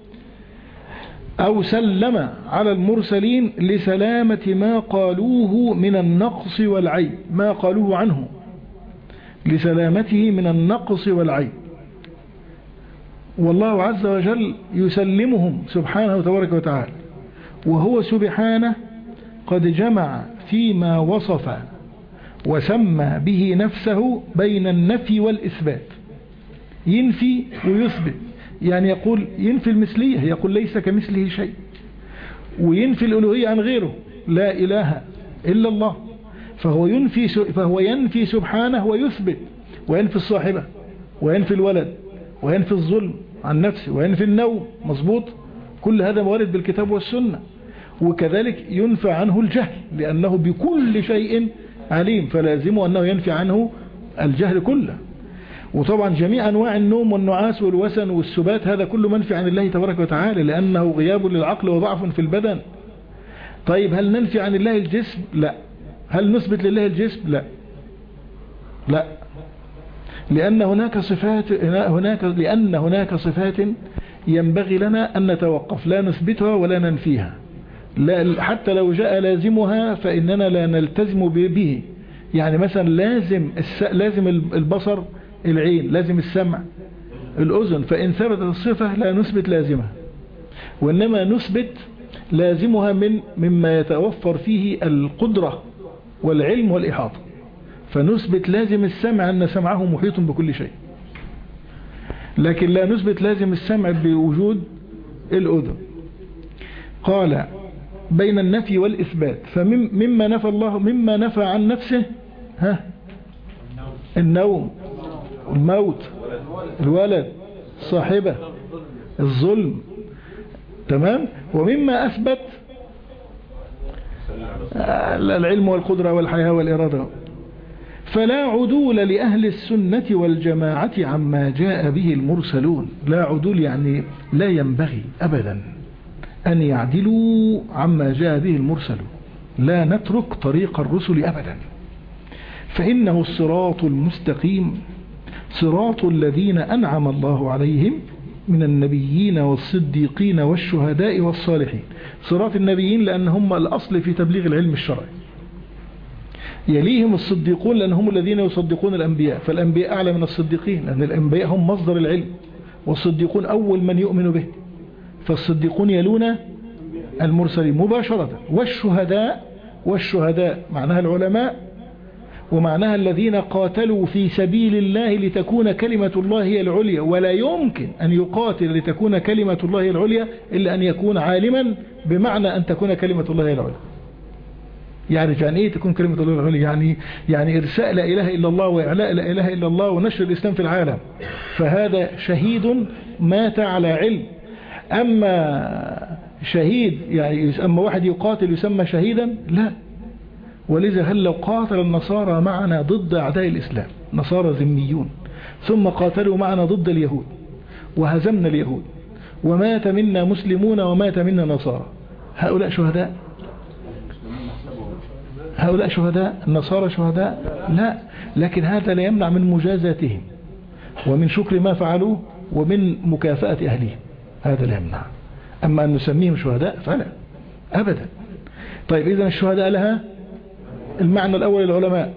أو سلم على المرسلين لسلامة ما قالوه من النقص والعيب، ما قالوه عنه لسلامته من النقص والعيب. والله عز وجل يسلمهم سبحانه تبارك وتعالى، وهو سبحانه قد جمع فيما وصف وسمى به نفسه بين النفي والإثبات. ينفي ويثبت، يعني يقول ينفي المثلية، يقول ليس كمثله شيء، وينفي الألوهية عن غيره، لا إله إلا الله. فهو ينفي فهو ينفي سبحانه ويثبت، وينفي الصاحبة، وينفي الولد، وينفي الظلم عن نفسه، وينفي النوم. مظبوط، كل هذا وارد بالكتاب والسنة. وكذلك ينفى عنه الجهل، لأنه بكل شيء عليم، فلازمه أنه ينفي عنه الجهل كله. وطبعا جميع أنواع النوم والنعاس والوسن والسبات هذا كله منفي عن الله تبارك وتعالى، لأنه غياب للعقل وضعف في البدن. طيب هل ننفي عن الله الجسم؟ لا. هل نثبت لله الجسم؟ لا لا لأن هناك صفات هناك لأن هناك صفات ينبغي لنا أن نتوقف، لا نثبتها ولا ننفيها. لا حتى لو جاء لازمها فإننا لا نلتزم به. يعني مثلا لازم لازم البصر العين، لازم السمع الأذن، فإن ثبتت الصفة لا نثبت لازمها، وإنما نثبت لازمها من مما يتوفر فيه القدرة والعلم والإحاطة. فنثبت لازم السمع أن سمعه محيط بكل شيء، لكن لا نثبت لازم السمع بوجود الأذن. قال بين النفي والإثبات. فمما نفى الله مما نفى عن نفسه ها النوم، الموت، الولد، الصاحبة، الظلم، تمام. ومما أثبت العلم والقدرة والحياة والإرادة. فلا عدول لأهل السنة والجماعة عما جاء به المرسلون. لا عدول يعني لا ينبغي أبدا أن يعدلوا عما جاء به المرسلون، لا نترك طريق الرسل أبدا، فإنه الصراط المستقيم، صراط الذين أنعم الله عليهم من النبيين والصديقين والشهداء والصالحين. صراط النبيين لأن هم الأصل في تبليغ العلم الشرعي، يليهم الصديقون لأن هم الذين يصدقون الأنبياء، فالأنبياء أعلى من الصديقين لأن الأنبياء هم مصدر العلم، والصديقون أول من يؤمن به، فالصديقون يلون المرسلين مباشرة. والشهداء، والشهداء معناها العلماء، ومعناها الذين قاتلوا في سبيل الله لتكون كلمة الله هي العليا، ولا يمكن أن يقاتل لتكون كلمة الله هي العليا إلا أن يكون عالما بمعنى أن تكون كلمة الله هي العليا. يعني يعني إيه تكون كلمة الله العليا؟ يعني يعني إرساء لا إله إلا الله وإعلاء لا إله إلا الله ونشر الإسلام في العالم. فهذا شهيد مات على علم. أما شهيد يعني أما واحد يقاتل يسمى شهيدا؟ لا. ولذا هل لو قاتل النصارى معنا ضد أعداء الإسلام، نصارى ذميون، ثم قاتلوا معنا ضد اليهود وهزمنا اليهود ومات منا مسلمون ومات منا نصارى، هؤلاء شهداء؟ هؤلاء شهداء؟ النصارى شهداء؟ لا. لكن هذا لا يمنع من مجازاتهم ومن شكر ما فعلوه ومن مكافأة أهلهم، هذا لا يمنع. أما أن نسميهم شهداء فلا أبدا. طيب إذن الشهداء لها المعنى الأول العلماء.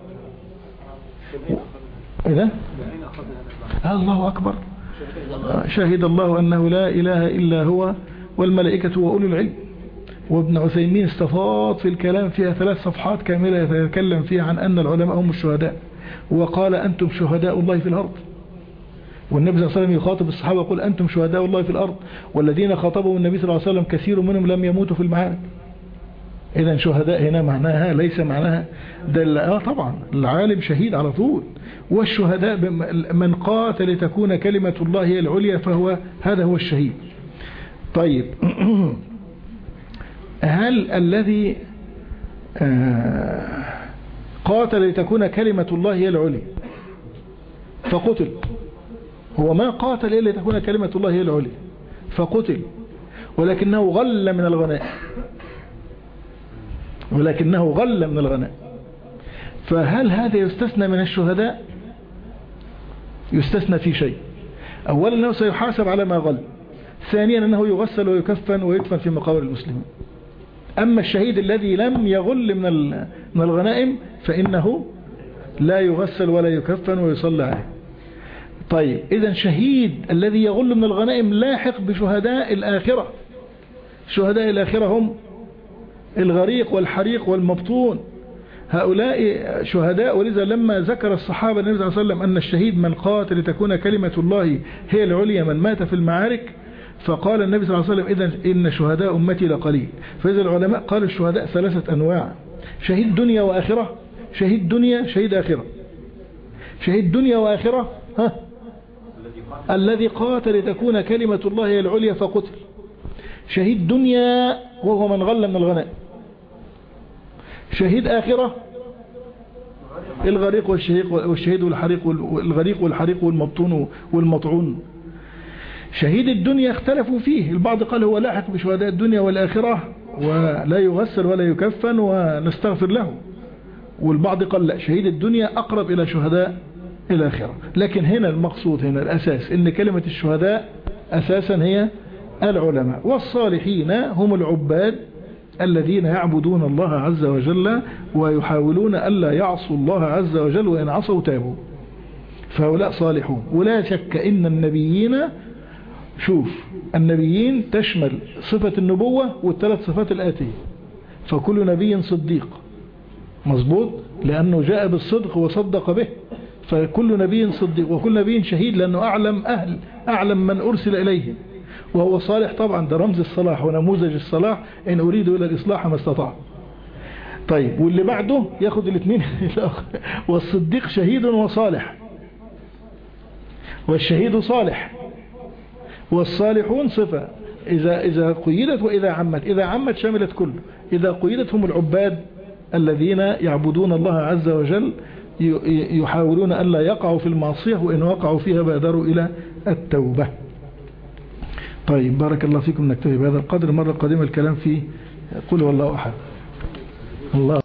إذا الله أكبر، شهد الله أنه لا إله إلا هو والملائكة وأولو العلم. وابن عثيمين استفاض في الكلام فيها ثلاث صفحات كاملة يتكلم فيها عن أن العلماء هم الشهداء، وقال أنتم شهداء الله في الأرض. والنبي صلى الله عليه وسلم يخاطب الصحابة يقول أنتم شهداء الله في الأرض، والذين خاطبوا النبي صلى الله عليه وسلم كثير منهم لم يموتوا في المعارك. إذن شهداء هنا معناها ليس معناها دل آه طبعا العالم شهيد على طول. والشهداء من قاتل لتكون كلمة الله هي العليا فهو هذا هو الشهيد. طيب هل الذي قاتل لتكون كلمة الله هي العليا فقتل هو ما قاتل إلا لتكون كلمة الله هي العليا فقتل، ولكنه غل من الغنائم، ولكنه غل من الغنائم. فهل هذا يستثنى من الشهداء؟ يستثنى في شيء. أولا أنه سيحاسب على ما غل، ثانيا أنه يغسل ويكفن ويدفن في مقابر المسلمين. أما الشهيد الذي لم يغل من من الغنائم فإنه لا يغسل ولا يكفن ويصلى عليه. طيب إذن شهيد الذي يغل من الغنائم لاحق بشهداء الآخرة. شهداء الآخرة هم الغريق والحريق والمبطون، هؤلاء شهداء. ولذا لما ذكر الصحابة النبي صلى الله عليه وسلم أن الشهيد من قاتل لتكون كلمة الله هي العليا من مات في المعارك، فقال النبي صلى الله عليه وسلم إذن إن شهداء أمتي لقليل. فإذا العلماء قالوا الشهداء ثلاثة أنواع: شهيد دنيا وآخرة، شهيد دنيا، شهيد آخرة. شهيد دنيا وآخرة ها الذي قاتل لتكون كلمة الله هي العليا فقتل. شهيد دنيا وهو من غل من الغنائم. شهيد آخرة الغريق والشهيد والحريق والغريق والحريق والمبطون والمطعون. شهيد الدنيا اختلفوا فيه، البعض قال هو لاحق بشهداء الدنيا والآخرة ولا يغسل ولا يكفن ونستغفر له، والبعض قال لا، شهيد الدنيا أقرب إلى شهداء الآخرة. لكن هنا المقصود، هنا الأساس إن كلمة الشهداء أساسا هي العلماء، والصالحين هم العباد الذين يعبدون الله عز وجل ويحاولون ألا يعصوا الله عز وجل، وإن عصوا تابوا، فهؤلاء صالحون. ولا شك إن النبيين، شوف النبيين تشمل صفة النبوة والثلاث صفات الآتية، فكل نبي صديق مظبوط لأنه جاء بالصدق وصدق به، فكل نبي صديق، وكل نبي شهيد لأنه أعلم أهل أعلم من أرسل إليهم، وهو صالح طبعا، ده رمز الصلاح ونموذج الصلاح، إن أريد إلى الإصلاح ما استطاع. طيب واللي بعده ياخد الاثنين والصديق شهيد وصالح، والشهيد صالح، والصالحون صفة إذا إذا قيدت وإذا عمت. إذا عمت شملت كله، إذا قيدت هم العباد الذين يعبدون الله عز وجل يحاولون ألا يقعوا في المعصية، وإن وقعوا فيها بادروا إلى التوبة. طيب بارك الله فيكم، نكتفي بهذا القدر. مرة قادمة الكلام في قل والله أحد. الله